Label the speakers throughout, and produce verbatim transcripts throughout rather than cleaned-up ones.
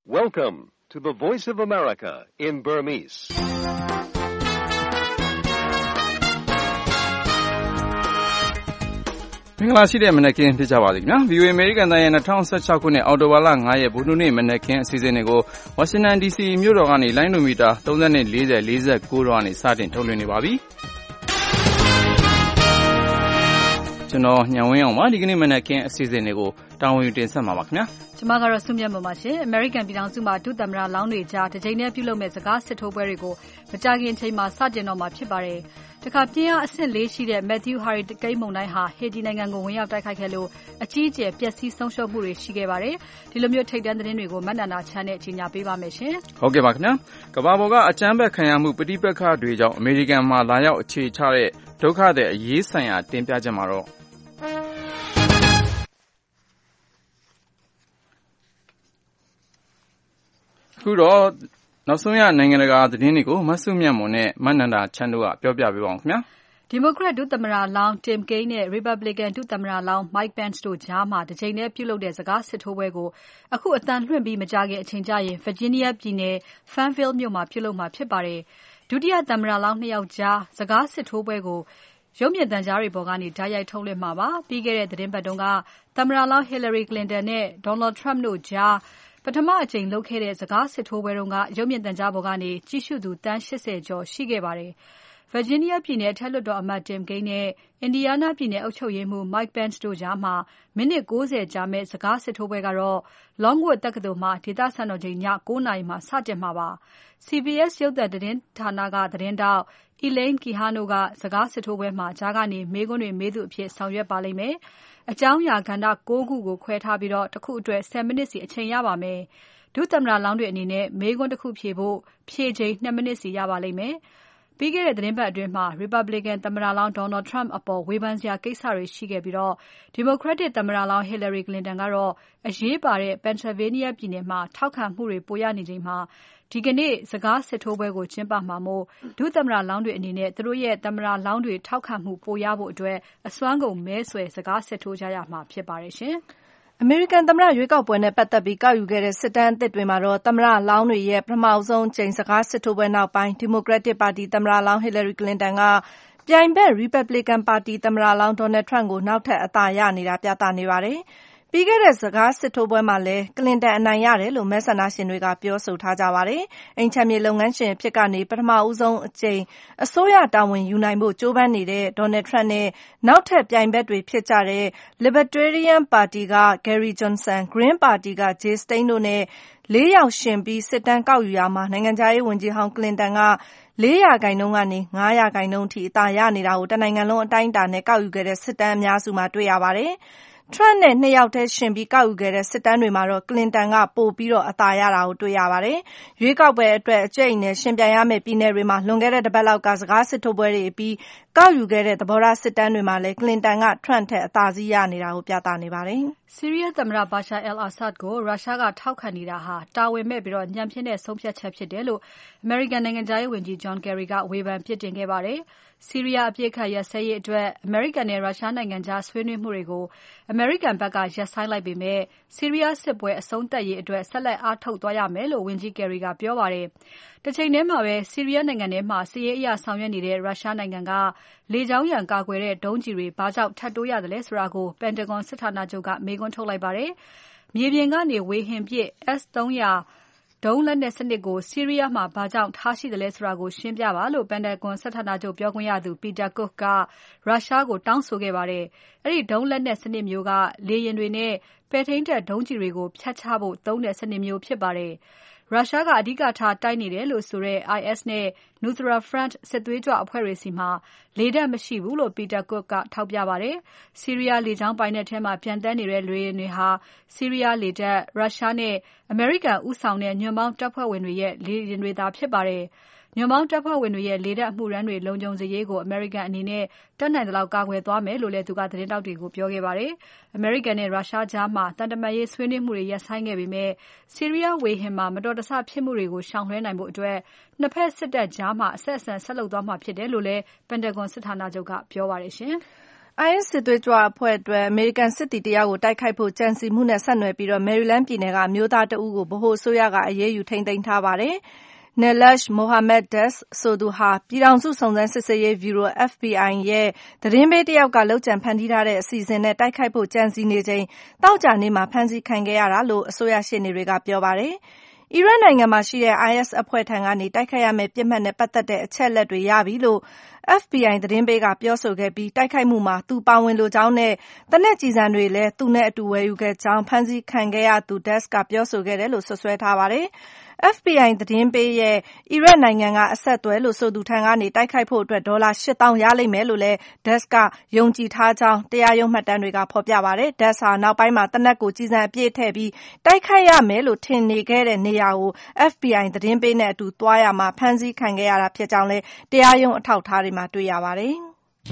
Speaker 1: Welcome to the Voice of America in Burmese.
Speaker 2: ။မင်္ဂလာရှိတဲ့မနက်ခင်းဖြစ်ကြပါစေခင်ဗျာ။ ဗွီအိုအေ အမေရိကန်တိုင်းရဲ့၂၀၁၆ခုနှစ်အောက်တိုဘာလ၅ရက်ဗုဒ္ဓဟူးနေ့မနက်ခင်းအစီအစဉ်တွေကိုဝါရှင်တန်ဒီစီမြို့တော်ကနေလိုင်းနိုမီတာ၃၀နဲ့၄၀ ၄၉တို့ကနေစတင်ထုတ်လွှင့်နေပါပြီ။ကျွန်တော်ညံဝင်းအောင်ပါဒီကနေ့မနက်ခင်းအစီအစဉ်တွေကိုတာဝန်ယူတင်ဆက်မှာပါခင်ဗျာ
Speaker 3: ။ကျွန်မကတော့စုမြတ်မပါရှင်။ American ပြည်ထောင်စုမှာဒုသမ္မတလောင်းတွေကြားတစ်ချိန်တည်းပြုလုပ်မဲ့စကားစစ်ထိုးပွဲတွေကိုမကြာခင်အချိန်မှာစတင်တော့မှာဖြစ်ပါတယ်။တခါပြင်းအားအဆင့်လေးရှိတဲ့ Matthew Hurricane မုန်တိုင်းဟာ Haiti နိုင်ငံကိုဝင်ရောက်တိုက်ခိုက်ခဲ့လို့အကြီးအကျယ်ပျက်စီးဆုံးရှုံးမှုတွေရှိခဲ့ပါတယ်။ဒီလိုမျိုးထိပ်တန်းသတင်းတွေကိုမတ်နန္ဒာချမ်းနဲ့ကြီးညာပေးပါမယ်ရှင်
Speaker 2: ။ဟုတ်ကဲ့ပါခင်ဗျာ။ကမ္ဘာပေါ်ကအကြမ်းဖက်ခံရမှုပဋိပက္ခတွေကြောင့်အမေရိကန်မှာလာရောက်အခြေချတဲ့ဒုက္ခသည်အရေးဆိုင်ရာတင်ပြချက်မှာတော့ခုတော့နောက်ဆုံးရနိုင်ငံတကာသတင်းတွေကိုမဆုမြတ်မွန်နဲ့မနန္ဒာချမ်းတို့ကပြောပြပေးပါအောင်ခင်ဗျာ
Speaker 3: ။ Democrat ဒုသမ္မတလောင်း Tim Kaine နဲ့ Republican ဒုသမ္မတလောင်း Mike Pence တို့ကြားမှာတစ်ချိန်တည်းပြုလုပ်တဲ့စကားစစ်ထိုးပွဲကိုအခုအတန်လွှင့်ပြီးမကြာခင်အချိန်ကျရင် Virginia ပြည်နယ် Fairfield မြို့မှာပြုလုပ်မှာဖြစ်ပါတယ်။ဒုတိယသမ္မတလောင်းနှစ်ယောက်ကြားစကားစစ်ထိုးပွဲကိုရုပ်မြင်သံကြားတွေပေါ်ကနေဓာတ်ရိုက်ထုတ်လွှင့်မှာပါ။ပြီးခဲ့တဲ့သတင်းပတ်တုန်းကသမ္မတလောင်း Hillary Clinton နဲ့ Donald Trump တို့ကြားပထမအကြိမ်လုပ်ခဲ့တဲ့စကားစစ်ထိုးပွဲတုန်းကရုပ်မြင်သံကြားပေါ်ကနေကြည့်ရှုသူတန်း၈၀ကျော်ရှိခဲ့ပါတယ်။ Virginia ပြည်နယ်အထက်လွှတ်တော်အမတ် Tim Kaine နဲ့ Indiana ပြည်နယ်အုပ်ချုပ်ရေးမှူး Mike Pence တို့ကြားမှာမိနစ်၉၀ကြာမဲ့စကားစစ်ထိုးပွဲကတော့ Longwood တက္ကသိုလ်မှာဒေသစံတော်ချိန်ည၉နာရီမှာစတင်မှာပါ။ C B S ရုပ်သံသတင်းဌာနကသတင်းထောက် Elaine Quijano ကစကားစစ်ထိုးပွဲမှာကြားကနေမေးခွန်းတွေမေးသူအဖြစ်ဆောင်ရွက်ပါလိမ့်မယ်။အကြောင်းအရာကဏ္ဍ၉ခုကိုခွဲထားပြီးတစ်ခုအတွက်၁၀မိနစ်စီအချိန်ရပါမယ်။ဒုသမ္မတလောင်းတွေအနေနဲ့မေးခွန်းတစ်ခုဖြေဖို့ဖြေချိန်၂မိနစ်စီရပါလိမ့်မယ်။ပြီးခဲ့တဲ့သတင်းပတ်အတွင်းမှာ Republican သမ္မတလောင်း Donald Trump အပေါ်ဝေဖန်စရာကိစ္စတွေရှိခဲ့ပြီး Democratic သမ္မတလောင်း Hillary Clinton ကတော့အရေးပါတဲ့ Pennsylvania ပြည်နယ်မှာထောက်ခံမှုတွေပိုရနေချိန်မှာဒီကနေ့စကားစစ်ထိုးပွဲကိုကျင်းပမှာမို့ဒုသမ္မတလောင်းတွေအနေနဲ့သူတို့ရဲ့သမ္မတလောင်းတွေထောက်ခံမှုပိုရဖို့အတွက်အစွမ်းကုန်မဲဆွယ်စကားစစ်ထိုးကြရမှာဖြစ်ပါတယ်ရှင်
Speaker 4: ။အမေရိကန်သမ္မတရွေးကောက်ပွဲနဲ့ပတ်သက်ပြီးကောက်ယူခဲ့တဲ့စစ်တမ်းအသစ်တွေမှာတော့သမ္မတလောင်းတွေရဲ့ပထမဆုံးချိန်စကားစစ်ထိုးပွဲနောက်ပိုင်း Democratic ပါတီသမ္မတလောင်း Hillary Clinton ကပြိုင်ဘက် Republican ပါတီသမ္မတလောင်း Donald Trump ကိုနောက်ထပ်အသာရနေတာပြသနေပါတယ်။ပြီးခဲ့တဲ့စကားစစ်ထိုးပွဲမှာလည်း Clinton အနိုင်ရတယ်လို့မဲဆန္ဒရှင်တွေကပြောဆိုထားကြပါတယ်။အိမ်ခြံမြေလုပ်ငန်းရှင်အဖြစ်ကနေပထမဦးဆုံးအကြိမ်အစိုးရတာဝန်ယူနိုင်ဖို့ကြိုးပမ်းနေတဲ့ Donald Trump နဲ့နောက်ထပ်ပြိုင်ဘက်တွေဖြစ်ကြတဲ့ Libertarian ပါတီက Gary Johnson, Green ပါတီက Jay Stein တို့နဲ့လေးယောက်ယှဉ်ပြီးစစ်တမ်းကောက်ယူရာမှာနိုင်ငံခြားရေးဝန်ကြီးဟောင်း Clinton က၄ရာခိုင်နှုန်းကနေ၅ရာခိုင်နှုန်းအထိအသာရနေတာကိုတနိုင်ငံလုံးအတိုင်းအတာနဲ့ကောက်ယူခဲ့တဲ့စစ်တမ်းအများစုမှာတွေ့ရပါတယ်။ Trump နဲ့နှစ်ယောက်တည်းရှင်ပြီးကောက်ယူခဲ့တဲ့စစ်တမ်းတွေမှာတော့ Clinton ကပိုပြီးတော့အသာရတာကိုတွေ့ရပါတယ်။ရွေးကောက်ပွဲအတွက်အကြိတ်အနယ်ရှင်ပြိုင်ရမယ့်ပြည်နယ်တွေမှာလွန်ခဲ့တဲ့တစ်ပတ်လောက်ကစကားစစ်ထိုးပွဲတွေအပြီးကောက်ယူခဲ့တဲ့သဘောထားစစ်တမ်းတွေမှာလည်း Clinton က Trump ထက်အသာစီးရနေတာကိုပြသနေပါတယ်
Speaker 3: ။ ဆီးရီးယားသမ္မတ Bashar al-Assad ကိုရုရှားကထောက်ခံနေတာဟာတာဝန်မဲ့ပြီးညံဖျင်းတဲ့ဆုံးဖြတ်ချက်ဖြစ်တယ်လို့ American နိုင်ငံခြားရေးဝန်ကြီး John Kerry ကဝေဖန်ပြစ်တင်ခဲ့ပါတယ်။ဆီးရီးယားအပစ်အခတ်ရပ်စဲရေးအတွက် American နဲ့ရုရှားနိုင်ငံကြားဆွေးနွေးမှုတွေကို American ဘက်ကရပ်ဆိုင်းလိုက်ပေမဲ့ဆီးရီးယားစစ်ပွဲအဆုံးသတ်ရေးအတွက်ဆက်လက်အားထုတ်သွားရမယ်လို့ဝန်ကြီး Kerry ကပြောပါတယ်။တချိန်တည်းမှာပဲဆီးရီးယားနိုင်ငံထဲမှာစစ်ရေးအရဆောင်ရွက်နေတဲ့ရုရှားနိုင်ငံကလေကြောင်းရန်ကာကွယ်တဲ့ဒုံးကျည်တွေဘာကြောင့်ထပ်တိုးရသလဲဆိုတာကို Pentagon စစ်ဌာနချုပ်ကမေးခွန်းထုတ်လိုက်ပါတယ်။မြေပြင်ကနေဝေဟင်ပစ် S ၃၀၀ ဒုံးလက်နက်စနစ်ကိုဆီးရီးယားမှာဘာကြောင့်ထားရှိသလဲဆိုတာကိုရှင်းပြပါလို့ Pentagon စစ်ဌာနချုပ်ပြောခွင့်ရသူ Peter Cook ကရုရှားကိုတောင်းဆိုခဲ့ပါတယ်။အဲဒီဒုံးလက်နက်စနစ်မျိုးကလေယာဉ်တွေနဲ့ပဲ့ထိန်းတပ်ဒုံးကျည်တွေကိုဖြတ်ချဖို့သုံးတဲ့စနစ်မျိုးဖြစ်ပါတယ်။ရုရှားကအဓိကထားတိုက်နေတယ်လို့ဆိုတဲ့ I S နဲ့ Nusra Front စစ်သွေးကြွအဖွဲ့တွေဆီမှာလေတပ်မရှိဘူးလို့ Peter Cook ကထောက်ပြပါတယ်။ဆီးရီးယားလေကြောင်းပိုင်နက်ထဲမှာပျံသန်းနေတဲ့လေယာဉ်တွေဟာဆီးရီးယားလေတပ်၊ရုရှားနဲ့အမေရိကန်ဦးဆောင်တဲ့ညွန့်ပေါင်းတပ်ဖွဲ့ဝင်တွေရဲ့လေယာဉ်တွေသာဖြစ်ပါတယ်။ညွန့်ပေါင်းတပ်ဖွဲ့ဝင်တွေရဲ့လေတပ်အမှုထမ်းတွေလုံခြုံစေရေးကိုအမေရိကန်အနေနဲ့တတ်နိုင်သလောက်ကာကွယ်သွားမယ်လို့လည်းသူကသတင်းထောက်တွေကိုပြောခဲ့ပါတယ်။အမေရိကန်နဲ့ရုရှားကြားမှာတန်တမာရေးဆွေးနွေးမှုတွေရပ်ဆိုင်းခဲ့ပေမဲ့ဆီးရီးယားဝေဟင်မှာမတော်တဆဖြစ်မှုတွေကိုရှောင်လွှဲနိုင်ဖို့အတွက်နှစ်ဖက်စစ်တပ်ကြားမှာအဆက်အဆံဆက်လုပ်သွားမှာဖြစ်တယ်လို့လည်း Pentagon စစ်ဌာနချုပ်ကပြောပါတယ်ရှင်။
Speaker 4: အိုင်အက်စ် စစ်သွေးကြွအဖွဲ့အတွက်အမေရိကန်စစ်သည်တယောက်ကိုတိုက်ခိုက်ဖို့ကြံစည်မှုနဲ့ဆက်နွယ်ပြီးမယ်ရီလန်းပြည်နယ်ကအမျိုးသားတဦးကိုဗဟိုအစိုးရကအရေးယူထိန်းသိမ်းထားပါတယ်။ Neeraj Mohammad Das ဆိုသူဟာပြည်ထောင်စုစုံစမ်းစစ်ဆေးရေးဗျူရို F B I ရဲ့သတင်းပေးတယောက်ကလုပ်ကြံဖန်တီးထားတဲ့အစီအစဉ်နဲ့တိုက်ခိုက်ဖို့ကြံစည်နေချိန်သောကြာနေ့မှာဖမ်းဆီးခံခဲ့ရတာလို့အစိုးရရှေ့နေတွေကပြောပါတယ်။အီရတ်နိုင်ငံမှာရှိတဲ့ အိုင်အက်စ်အဖွဲ့ထံကနေတိုက်ခိုက်ရမယ့်ပစ်မှတ်နဲ့ပတ်သက်တဲ့အချက်အလက်တွေရပြီလို့ F B I သတင်းပေးကပြောဆိုခဲ့ပြီးတိုက်ခိုက်မှုမှာသူပါဝင်လိုကြောင်းနဲ့သေနတ်ကျည်ဆံတွေလည်းသူနဲ့အတူဝယ်ယူခဲ့ကြောင်းဖမ်းဆီးခံခဲ့ရသူ Das ကပြောဆိုခဲ့တယ်လို့စွပ်စွဲထားပါတယ်။ F B I သတင်းပေးရဲ့အီရတ်နိုင်ငံကအဆက်အသွယ်လို့ဆိုသူထံကနေတိုက်ခိုက်ဖို့အတွက်ဒေါ်လာရှစ်သောင်းရလိမ့်မယ်လို့လည်း Das ကယုံကြည်ထားကြောင်းတရားရုံးမှတ်တမ်းတွေကဖော်ပြပါတယ်။ Das ဟာနောက်ပိုင်းမှာသေနတ်ကိုကျည်ဆံအပြည့်ထည့်ပြီးတိုက်ခိုက်ရမယ်လို့ထင်နေခဲ့တဲ့နေရာကို F B I သတင်းပေးနဲ့အတူသွားရာမှာဖမ်းဆီးခံခဲ့ရတာဖြစ်ကြောင်းလည်းတရားရုံးအထောက်အထားတွေမှာတွေ့ရပါတယ်။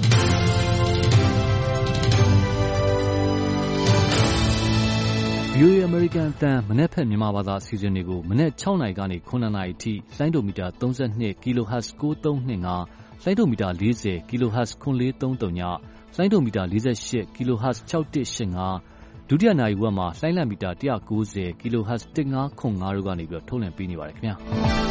Speaker 5: V O A အမေရိကန်အသံမနက်ဖြန်မြန်မာဘာသာအစီအစဉ်တွေကိုမနက်၆နာရီကနေခုနှစ်နာရီအထိလိုင်းဒိုမီတာသုံး၂ kilohertz ကိုးသုံး၂၅ လိုင်းဒိုမီတာလေး၀ kilohertz ခုနှစ်လေးသုံး၀ လိုင်းဒိုမီတာလေး၈ kilohertz ၆၁၈၅ ဒုတိယနာရီဝက်မှာလိုင်းလံမီတာ၁၉၀ kilohertz ၁၅၇၅တို့ကနေပြီးထုတ်လွှင့်ပေးနေပါတယ်ခင်ဗျာ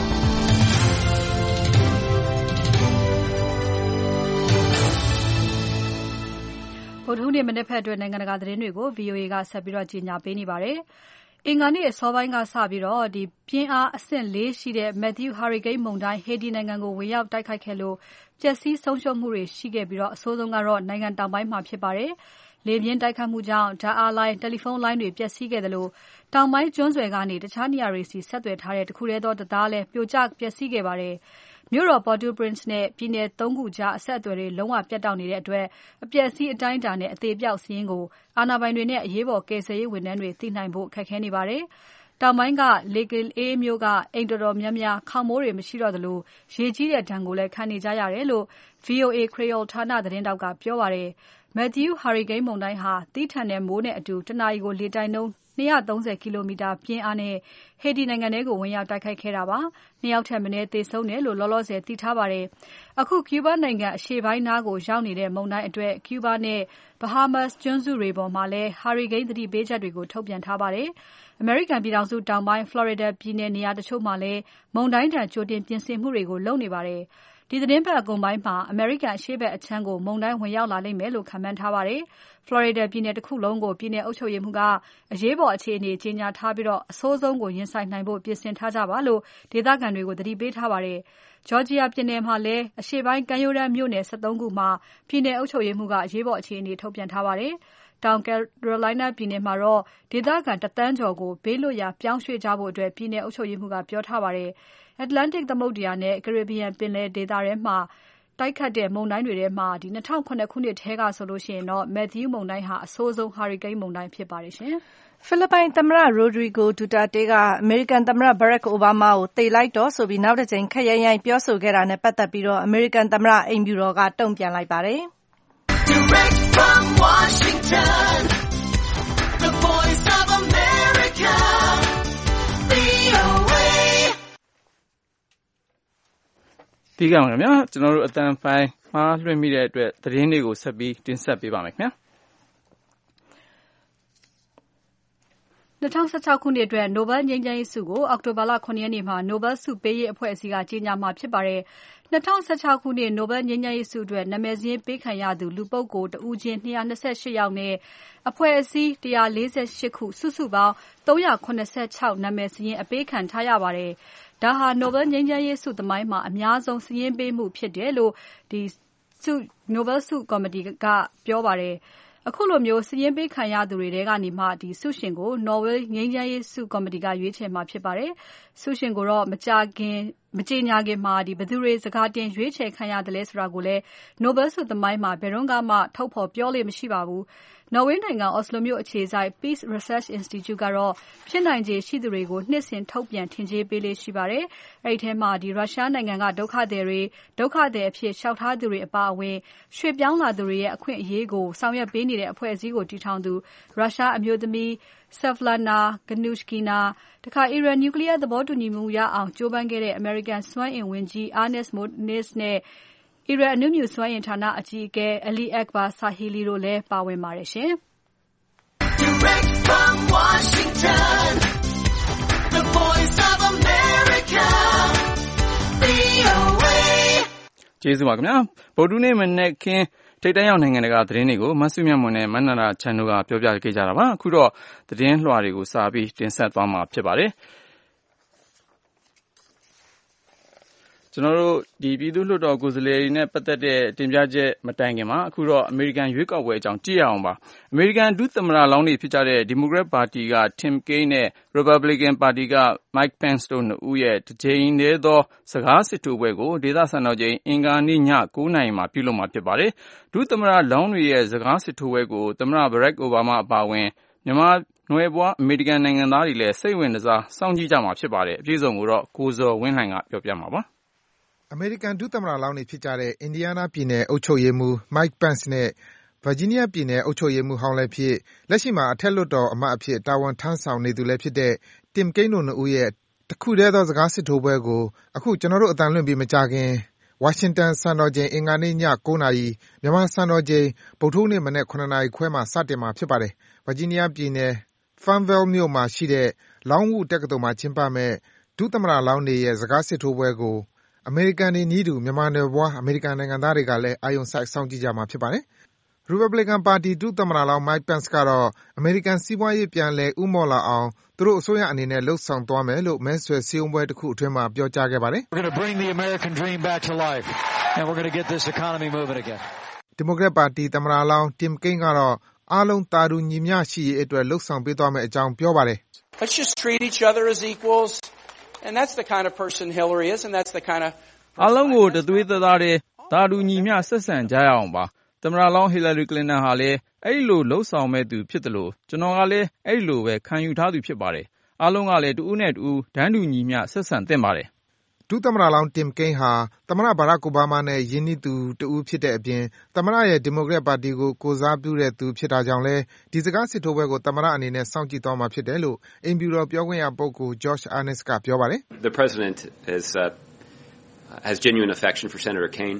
Speaker 3: ဗုဒ္ဓဟူးနေ့မနက်ဖက်အတွက်နိုင်ငံတကာသတင်းတွေကို V O A ကဆက်ပြီးကြီးညာပေးနေပါတယ်။အင်္ဂါနေ့အစောပိုင်းကစပြီးတော့ဒီပြင်းအားအဆင့်လေးရှိတဲ့ Matthew ဟာရီကိန်းမုန်တိုင်း Haiti နိုင်ငံကိုဝင်ရောက်တိုက်ခိုက်ခဲ့လို့ပျက်စီးဆုံးရှုံးမှုတွေရှိခဲ့ပြီးတော့အဆိုးဆုံးကတော့နိုင်ငံတောင်ပိုင်းမှာဖြစ်ပါတယ်။လေပြင်းတိုက်ခတ်မှုကြောင့်ဓာတ်အားလိုင်း၊တယ်လီဖုန်းလိုင်းတွေပျက်စီးခဲ့တယ်လို့တောင်ပိုင်းကျွန်းဆွယ်ကနေတခြားနေရာတွေစီဆက်သွယ်ထားတဲ့တခုတည်းသောတံတားလည်းပြိုကျပျက်စီးခဲ့ပါတယ်။မြို့တော် Port-au-Prince နဲ့ပြည်နယ်သုံးခုကြားအဆက်အသွယ်တွေလုံးဝပြတ်တောက်နေတဲ့အတွက်အပျက်အစီးအတိုင်းအတာနဲ့အသေးပြောက်စာရင်းကိုအာဏာပိုင်တွေနဲ့အရေးပေါ်ကယ်ဆယ်ရေးဝန်ထမ်းတွေသိနိုင်ဖို့ခက်ခဲနေပါတယ်။တောင်ပိုင်းက Lecale မြို့ကအိမ်တော်တော်များများခေါင်မိုးတွေမရှိတော့သလိုရေကြီးတဲ့ဒဏ်ကိုလည်းခံနေကြရတယ်လို့ V O A Creole ဌာနသတင်းတောက်ကပြောပါတယ်။ Matthew ဟာရီကိန်းမုန်တိုင်းဟာသည်းထန်တဲ့မိုးနဲ့အတူတနာရီကိုလေတိုက်နှုန်း၂၃၀ကီလိုမီတာပြင်းအားနဲ့ Haiti နိုင်ငံထဲကိုဝင်ရောက်တိုက်ခိုက်ခဲ့တာပါ။နှစ်ယောက်ထက်မနည်းသေဆုံးတယ်လို့လောလောဆယ်သိထားပါတယ်။အခု Cuba နိုင်ငံအရှေ့ပိုင်းနားကိုရောက်နေတဲ့မုန်တိုင်းအတွက် Cuba နဲ့ Bahamas ကျွန်းစုတွေပေါ်မှာလည်းဟာရီကိန်းသတိပေးချက်တွေကိုထုတ်ပြန်ထားပါတယ်။ အမေရိကန်ပြည်ထောင်စုတောင်ပိုင်း Florida ပြည်နယ်နေရာတချို့မှာလည်းမုန်တိုင်းဒဏ်ကြိုတင်ပြင်ဆင်မှုတွေကိုလုပ်နေပါတယ်။ဒီသတင်းပတ်အကုန်ပိုင်းမှာအမေရိကန်အရှေ့ဘက်အခြမ်းကိုမုန်တိုင်းဝင်ရောက်လာလိမ့်မယ်လို့ခန့်မှန်းထားပါတယ်။ Florida ပြည်နယ်တခုလုံးကိုပြည်နယ်အုပ်ချုပ်ရေးမှူးကအရေးပေါ်အခြေအနေကြေညာထားပြီးအဆိုးဆုံးကိုရင်ဆိုင်နိုင်ဖို့ပြင်ဆင်ထားကြပါလို့ဒေသခံတွေကိုသတိပေးထားပါတယ်။ Georgia ပြည်နယ်မှာလည်းအရှေ့ပိုင်းကမ်းရိုးတန်းမြို့နယ်၁၃ခုမှာပြည်နယ်အုပ်ချုပ်ရေးမှူးကအရေးပေါ်အခြေအနေထုတ်ပြန်ထားပါတယ်။တောင် Carolina ပြည်နယ်မှာတော့ဒေသခံတသန်းကျော်ကိုဘေးလွတ်ရာပြောင်းရွှေ့ကြဖို့ပြည်နယ်အုပ်ချုပ်ရေးမှူးကပြောထားပါတယ်။ Atlantic သမုဒ္ဒရာနဲ့ Caribbean ပင်လယ်ဒေသထဲမှာတိုက်ခတ်တဲ့မုန်တိုင်းတွေထဲမှာ၂၀၀၇ခုနှစ်ထဲကဆိုရင်တော့ Matthew မုန်တိုင်းဟာအဆိုးဆုံးဟာရီကိန်းမုန်တိုင်းဖြစ်ပါတယ်ရှင်
Speaker 4: ။ဖိလစ်ပိုင်သမ္မတ Rodrigo Duterte ကအမေရိကန်သမ္မတ Barack Obama ကိုသေလိုက်တော့ဆိုပြီးနောက်တစ်ကြိမ်ခပ်ရိုင်းရိုင်းပြောဆိုခဲ့တာနဲ့ပတ်သက်ပြီးအမေရိကန်သမ္မတအိမ်ဖြူတော်ကတုံ့ပြန်လိုက်ပါတယ်။ Direct from Washington, the Voice of America, V O A
Speaker 2: ဒီကမှာခင်ဗျာကျွန်တော်တို့အတန်ဖိုင်းမှားလွှင့်မိတဲ့အတွက်သတင်းတွေကိုဆက်ပြီးတင်ဆက်ပေးပါမယ်ခင်ဗျာ
Speaker 3: ၂၀၁၆ခုနှစ်အတွက် Nobel ငြိမ်းချမ်းရေးဆုကိုအောက်တိုဘာလ၇ရက်နေ့မှာ Nobel ဆုပေးရေးအဖွဲ့အစည်းကကြေညာမှာဖြစ်ပါတယ်။၂၀၁၆ခုနှစ် Nobel ငြိမ်းချမ်းရေးဆုအတွက်နာမည်စာရင်းပေးခံရသူလူပုဂ္ဂိုလ်တဦးချင်း၂၂၈ယောက်နဲ့အဖွဲ့အစည်း၁၄၈ခုစုစုပေါင်း၃၇၆နာမည်စာရင်းအပေးခံထားရပါတယ်။ဒါဟာ Nobel ငြိမ်းချမ်းရေးဆုသမိုင်းမှာအများဆုံးစာရင်းပေးမှုဖြစ်တယ်လို့ဒီ Nobel ဆုကော်မတီကပြောပါတယ်။အခုလိုမျိုးစာရင်းပေးခံရသူတွေထဲကနေမှဒီဆုရှင်ကို Norway ငြိမ်းချမ်းရေးဆုကော်မတီကရွေးချယ်မှာဖြစ်ပါတယ်။ဆုရှင်ကိုတော့မကြာခင်မကြေညာခင်မှာဒီဘယ်သူတွေစကားတင်ရွေးချယ်ခံရတယ်လဲဆိုတာကိုလည်း Nobel ဆုသမိုင်းမှာဘယ်တော့မှထုတ်ဖော်ပြောလေ့မရှိပါဘူး။နော်ဝေးနိုင်ငံ Oslo မြို့အခြေစိုက် Peace Research Institute ကတော့ဖြစ်နိုင်ခြေရှိသူတွေကိုနှစ်စဉ်ထုတ်ပြန်ထင်ကြေးပေးလေ့ရှိပါတယ်။အဲဒီထဲမှာဒီရုရှားနိုင်ငံကဒုက္ခသည်တွေဒုက္ခသည်အဖြစ်လျှောက်ထားသူတွေအပါအဝင်ရွှေ့ပြောင်းလာသူတွေရဲ့အခွင့်အရေးကိုဆောင်ရွက်ပေးနေတဲ့အဖွဲ့အစည်းကိုတည်ထောင်သူရုရှားအမျိုးသမီး Svetlana Gannushkina တခါအီရန်နျူကလ িয়ার သဘောတူညီမှုရအောင်ကြိုးပမ်းခဲ့တဲ့ American စွမ်းအင်ဝန်ကြီး Ernest Moniz နဲ့အီရန်အနုမြူစွမ်းအင်ဌာနအကြီးအကဲ Ali Akbar Sahili တို့လည်းပါဝင်ပါတယ်ရှင်။
Speaker 6: Direct from Washington, the voice of America, V O A
Speaker 2: ကျေးဇူးပါခင်ဗျာဗုဒ္ဓနေ့မနေ့ကထိပ်တန်းရောက်နိုင်ငံတကာသတင်းတွေကိုမဆုမြတ်မွန်နဲ့မန္နရာချန်တို့ကပြောပြခဲ့ကြတာပါအခုတော့သတင်းလွှာတွေကိုစာပြီးတင်ဆက်သွားမှာဖြစ်ပါတယ်ကျွန်တော်တို့ဒီပြည်သူ့လွှတ်တော်ကိုယ်စားလှယ်တွေနဲ့ပတ်သက်တဲ့တင်ပြချက်မတိုင်ခင်မှာအခုတော့အမေရိကန်ရွေးကောက်ပွဲအကြောင်းကြည့်ရအောင်ပါအမေရိကန်ဒုသမ္မတလောင်းတွေဖြစ်ကြတဲ့ဒီမိုကရက်ပါတီက Tim Kaine နဲ့ Republican ပါတီက Mike Pence တို့နှစ်ဦးရဲ့တစ်ချိန်တည်းသောစကားစစ်ထိုးပွဲကိုဒေသစံတော်ချိန်အင်္ဂါနေ့ည၉နာရီမှာပြုလုပ်မှာဖြစ်ပါတယ်ဒုသမ္မတလောင်းတွေရဲ့စကားစစ်ထိုးပွဲကိုသမ္မတ Barack Obama အပါအဝင်မြန်မာနွယ်ဘွားအမေရိကန်နိုင်ငံသားတွေလည်းစိတ်ဝင်စားစောင့်ကြည့်ကြမှာဖြစ်ပါတယ်အပြည့်စုံကိုတော့ကိုဇော်ဝင်းလှိုင်ကပြောပြမှာပါ
Speaker 7: အမေရိကန်ဒုသမ္မတလောင်းတွေဖြစ်ကြတဲ့အင်ဒီယားနားပြည်နယ်အုပ်ချုပ်ရေးမှူး Mike Pence နဲ့ ဗာဂျီးနီးယားပြည်နယ်အုပ်ချုပ်ရေးမှူးဟောင်းလည်းဖြစ်လက်ရှိမှာအထက်လွှတ်တော်အမတ်အဖြစ်တာဝန်ထမ်းဆောင်နေသူလည်းဖြစ်တဲ့ Tim Kaine တို့နှစ်ဦးရဲ့တစ်ခုတည်းသောစကားစစ်ထိုးပွဲကိုအခုကျွန်တော်တို့အသံလွှင့်ပြီးမကြာခင်ဝါရှင်တန်စံတော်ချိန်အင်္ဂါနေ့ည၉နာရီမြန်မာစံတော်ချိန်ဗုဒ္ဓနေ့မနက်၇နာရီခွဲမှာစတင်မှာဖြစ်ပါတယ်ဗာဂျီးနီးယားပြည်နယ် Farmville မြို့မှာရှိတဲ့လောင်းဝူတက္ကသိုလ်မှာကျင်းပမယ့်ဒုသမ္မတလောင်းတွေရဲ့စကားစစ်ထိုးပွဲကိုအမေရိကန်တွေနည်းတူမြန်မာနွယ်ဘွားအမေရိကန်နိုင်ငံသားတွေကလည်းအာရုံစိုက်စောင့်ကြည့်ကြမှာဖြစ်ပါတယ်။ Republican ပါတီဒုသမ္မတလောင်း Mike Pence ကတော့အမေရိကန်စီးပွားရေးပြန်လည်ဦးမော့လာအောင်သူတို့အစိုးရအနေနဲ့လုပ်ဆောင်သွားမယ်လို့မဲဆွယ်စည်းရုံးပွဲတစ်ခုအတွင်းမှာပြောကြားခဲ့ပါတယ်။
Speaker 8: We're going to bring the American dream back to life and we're going to get this economy moving again.
Speaker 7: ဒီမိုကရက်ပါတီသမ္မတလောင်း Tim Kaine ကတော့အားလုံးသာတူညီမျှရှိရေးအတွက်လှုပ်ဆောင်ပေးသွားမယ့်အကြောင်းပြောပါတယ်။
Speaker 9: Let's just treat each other as equals and that's the kind of person Hillary is and that's the kind of
Speaker 2: အားလုံးကိုတသွေးတသားတည်းသာတူညီမျှဆက်ဆံကြရအောင်ပါသမ္မတလောင်း Hillary Clinton ဟာလည်းအဲ့လိုလှုပ်ဆောင်မဲ့သူဖြစ်တယ်လို့ကျွန်တော်ကလည်းအဲ့လိုပဲခံယူထားသူဖြစ်ပါတယ်အားလုံးကလည်းတူဦးနဲ့တူတန်းတူညီမျှဆက်ဆံသင့်ပါတယ်
Speaker 7: ဒုသမ္မတလောင်း Tim Kaine ဟာသမ္မတ Barack Obama နဲ့ရင်းနှီးသူတူဦးဖြစ်တဲ့အပြင်သမ္မတရဲ့ဒီမိုကရက်ပါတီကိုကိုယ်စားပြုတဲ့သူဖြစ်တာကြောင့်လဲဒီစကားစစ်ထိုးပွဲကိုသမ္မတအနေနဲ့စောင့်ကြည့်သွားမှာဖြစ်တယ်လို့အိမ်ဖြူတော်ပြောခွင့်ရပုဂ္ဂိုလ် Josh Earnest ကပြောပါတယ်
Speaker 10: The president is uh, has genuine affection for Senator Kaine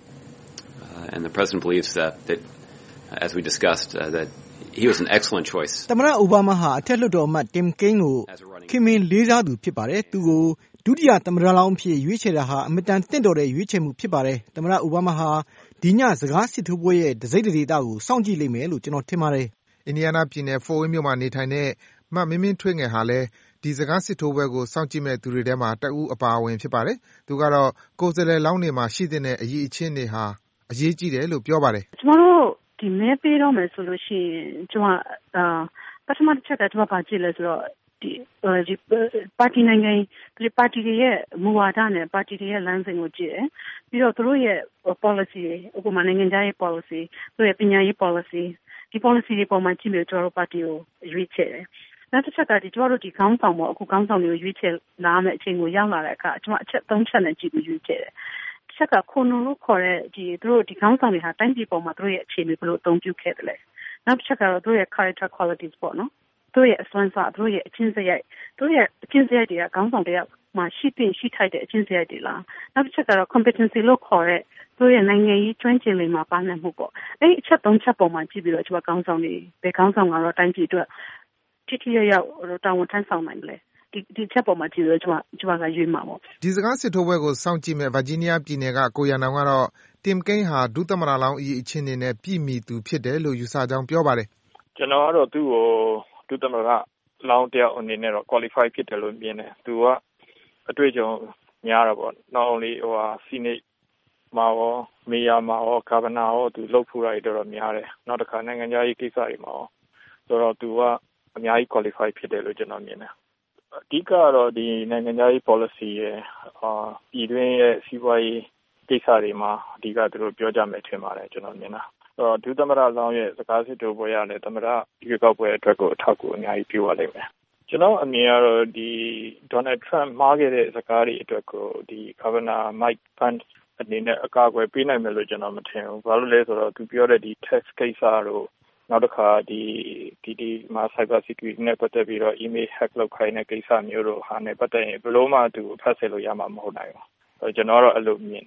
Speaker 10: uh, and the president believes uh, that as we discussed uh, that he was an excellent choice
Speaker 11: သမ္မတ Obama ဟာအထက်လွှတ်တော်အမတ် Tim Kaine ကိုခင်မင်လေးစားသူဖြစ်ပါတယ်သူကိုဒုတိယသမ္မတလောင်းအဖြစ်ရွေးချယ်တာဟာအမတန်တင့်တော်တဲ့ရွေးချယ်မှုဖြစ်ပါတယ်သမ္မတ Obama ဟာဒီညစကားစစ်ထိုးပွဲရဲ့တစိမ့်တဒေသကိုစောင့်ကြည့်လိမ့်မယ်လို့ကျွန်တော်ထင်ပါတယ်
Speaker 7: အင်ဒီယားနားပြည်နယ် Fort Wayne မြို့မှာနေထိုင်တဲ့မမင်းမင်းထွေးငယ်ဟာလည်းဒီစကားစစ်ထိုးပွဲကိုစောင့်ကြည့်မဲ့သူတွေထဲမှာတအူးအပါအဝင်ဖြစ်ပါတယ်သူကတော့ကိုယ်စားလှယ်လောင်းတွေမှာရှိတဲ့အရေးအချင်းတွေဟာအရေးကြီးတယ်လို့ပြောပါတယ်
Speaker 12: ကျွန်တော်တို့ဒီမဲပေးတော့မယ်ဆိုလို့ရှိရင်ကျွန်မအာပထမတစ်ချက်ကကျွန်မပါကြည့်လဲဆိုတော့ဒီဒီပါတီနိုင်ငံဒီပါတီရဲ့မူဝါဒနဲ့ပါတီရဲ့လမ်းစဉ်ကိုကြည့်တယ်ပြီးတော့သူတို့ရဲ့ policy ဥပမာနိုင်ငံခြားရေး policy သူတို့ရဲ့ပညာရေး policy ဒီ policy တွေပေါ်မှာကြည့်လို့ကျွန်တော်တို့ပါတီကိုရွေးချယ်တယ်နောက်တစ်ချက်ကဒီကျွန်တော်တို့ဒီခေါင်းဆောင်ပေါ့အခုခေါင်းဆောင်တွေကိုရွေးချယ်လာမယ့်အချိန်ကိုရောက်လာတဲ့အခါကျွန်မအချက်သုံးချက်နဲ့ကြည့်ပြီးရွေးချယ်တယ်တစ်ချက်ကခုနလို့ခေါ်တဲ့ဒီသူတို့ဒီခေါင်းဆောင်တွေဟာတိုင်းပြည်ပေါ်မှာသူတို့ရဲ့အခြေအနေဘယ်လိုအသုံးပြုခဲ့တယ်လဲနောက်တစ်ချက်ကတော့သူတို့ရဲ့ character qualities ပေါ့နော်သူတို့ရဲ့အစွမ်းစားသူတို့ရဲ့အချင်းစရိုက်သူတို့ရဲ့အချင်းစရိုက်တွေကခေါင်းဆောင်တွေကမှရှိတင်ရှိထိုက်တဲ့အချင်းစရိုက်တွေလားနောက်တစ်ချက်ကတော့ competency လို့ခေါ်တဲ့သူတို့ရဲ့နိုင်ငံရေးကျွမ်းကျင်လိမ္မာပါနိုင်မှုပေါ့အဲ့ဒီအချက်သုံးချက်ပေါ်မှာကြည့်ပြီးတော့ကျွန်မခေါင်းဆောင်တွေဘယ်ခေါင်းဆောင်ကတော့တိုင်းပြည်အတွက်တိတိကျကျတာဝန်ထမ်းဆောင်နိုင်တယ်ဒီဒီချက်ပေါ်မှာကြည့်လို့ကျွန်မကျွန်မကရွေးမှာပေါ့
Speaker 7: ဒီစကားစစ်ထိုးပွဲကိုစောင့်ကြည့်မဲ့ဗာဂျီးနီးယားပြည်နယ်ကကိုရန်နောင်ကတော့ Tim Kaine ဟာဒုသမ္မတလောင်းအရေးအချင်းတွေနဲ့ပြည်မီသူဖြစ်တယ်လို့ယူဆကြောင်းပြောပါတယ်
Speaker 13: ကျွန်တော်ကတော့သူ့ကိုဒုသမ္မတလောင်းတယောက်အနေနဲ့တော့ qualify ဖြစ်တယ်လို့မြင်တယ်သူကအတွေ့အကြုံများတာပေါ့ not only ဟိုဟာ Senate မှာရော Mayor မှာရော Governor ရောသူလုပ်ဖို့ရတော်တော်များတယ်နောက်တစ်ခါနိုင်ငံခြားရေးကိစ္စတွေမှာရောဆိုတော့သူကအများကြီး qualify ဖြစ်တယ်လို့ကျွန်တော်မြင်တယ်အဓိကကတော့ဒီနိုင်ငံခြားရေး policy ရဲ့အာပြည်တွင်းရဲ့စီးပွားရေးကိစ္စတွေမှာအဓိကသူတို့ပြောကြမယ်ထင်ပါတယ်ကျွန်တော်မြင်တာဆိုတော့ဒုသမ္မတလောင်းရဲ့စကားစစ်ထိုးပွဲရလဲသမ္မတရွေးကောက်ပွဲအတွက်ကိုအထောက်အကူအများကြီးပြုရလိမ့်မယ်ကျွန်တော်အမြင်ကတော့ဒီ Donald Trump မှားခဲ့တဲ့စကားတွေအတွက်ကိုဒီ Governor Mike Pence အနေနဲ့အကာအကွယ်ပေးနိုင်မယ်လို့ကျွန်တော်မထင်ဘူးဘာလို့လဲဆိုတော့သူပြောတဲ့ဒီ tax ကိစ္စတို့နောက်တစ်ခါဒီဒီဒီမှာ cyber security နဲ့ပတ်သက်ပြီးတော့ email hack လုပ်ခိုင်းတဲ့ကိစ္စမျိုးတို့ဟာနဲ့ပတ်သက်ရင်ဘယ်လို့မှသူဖတ်ဆယ်လို့ရမှာမဟုတ်နိုင်ဘူးအဲကျွန်တော်တော့အဲ့လိုမြင်တယ်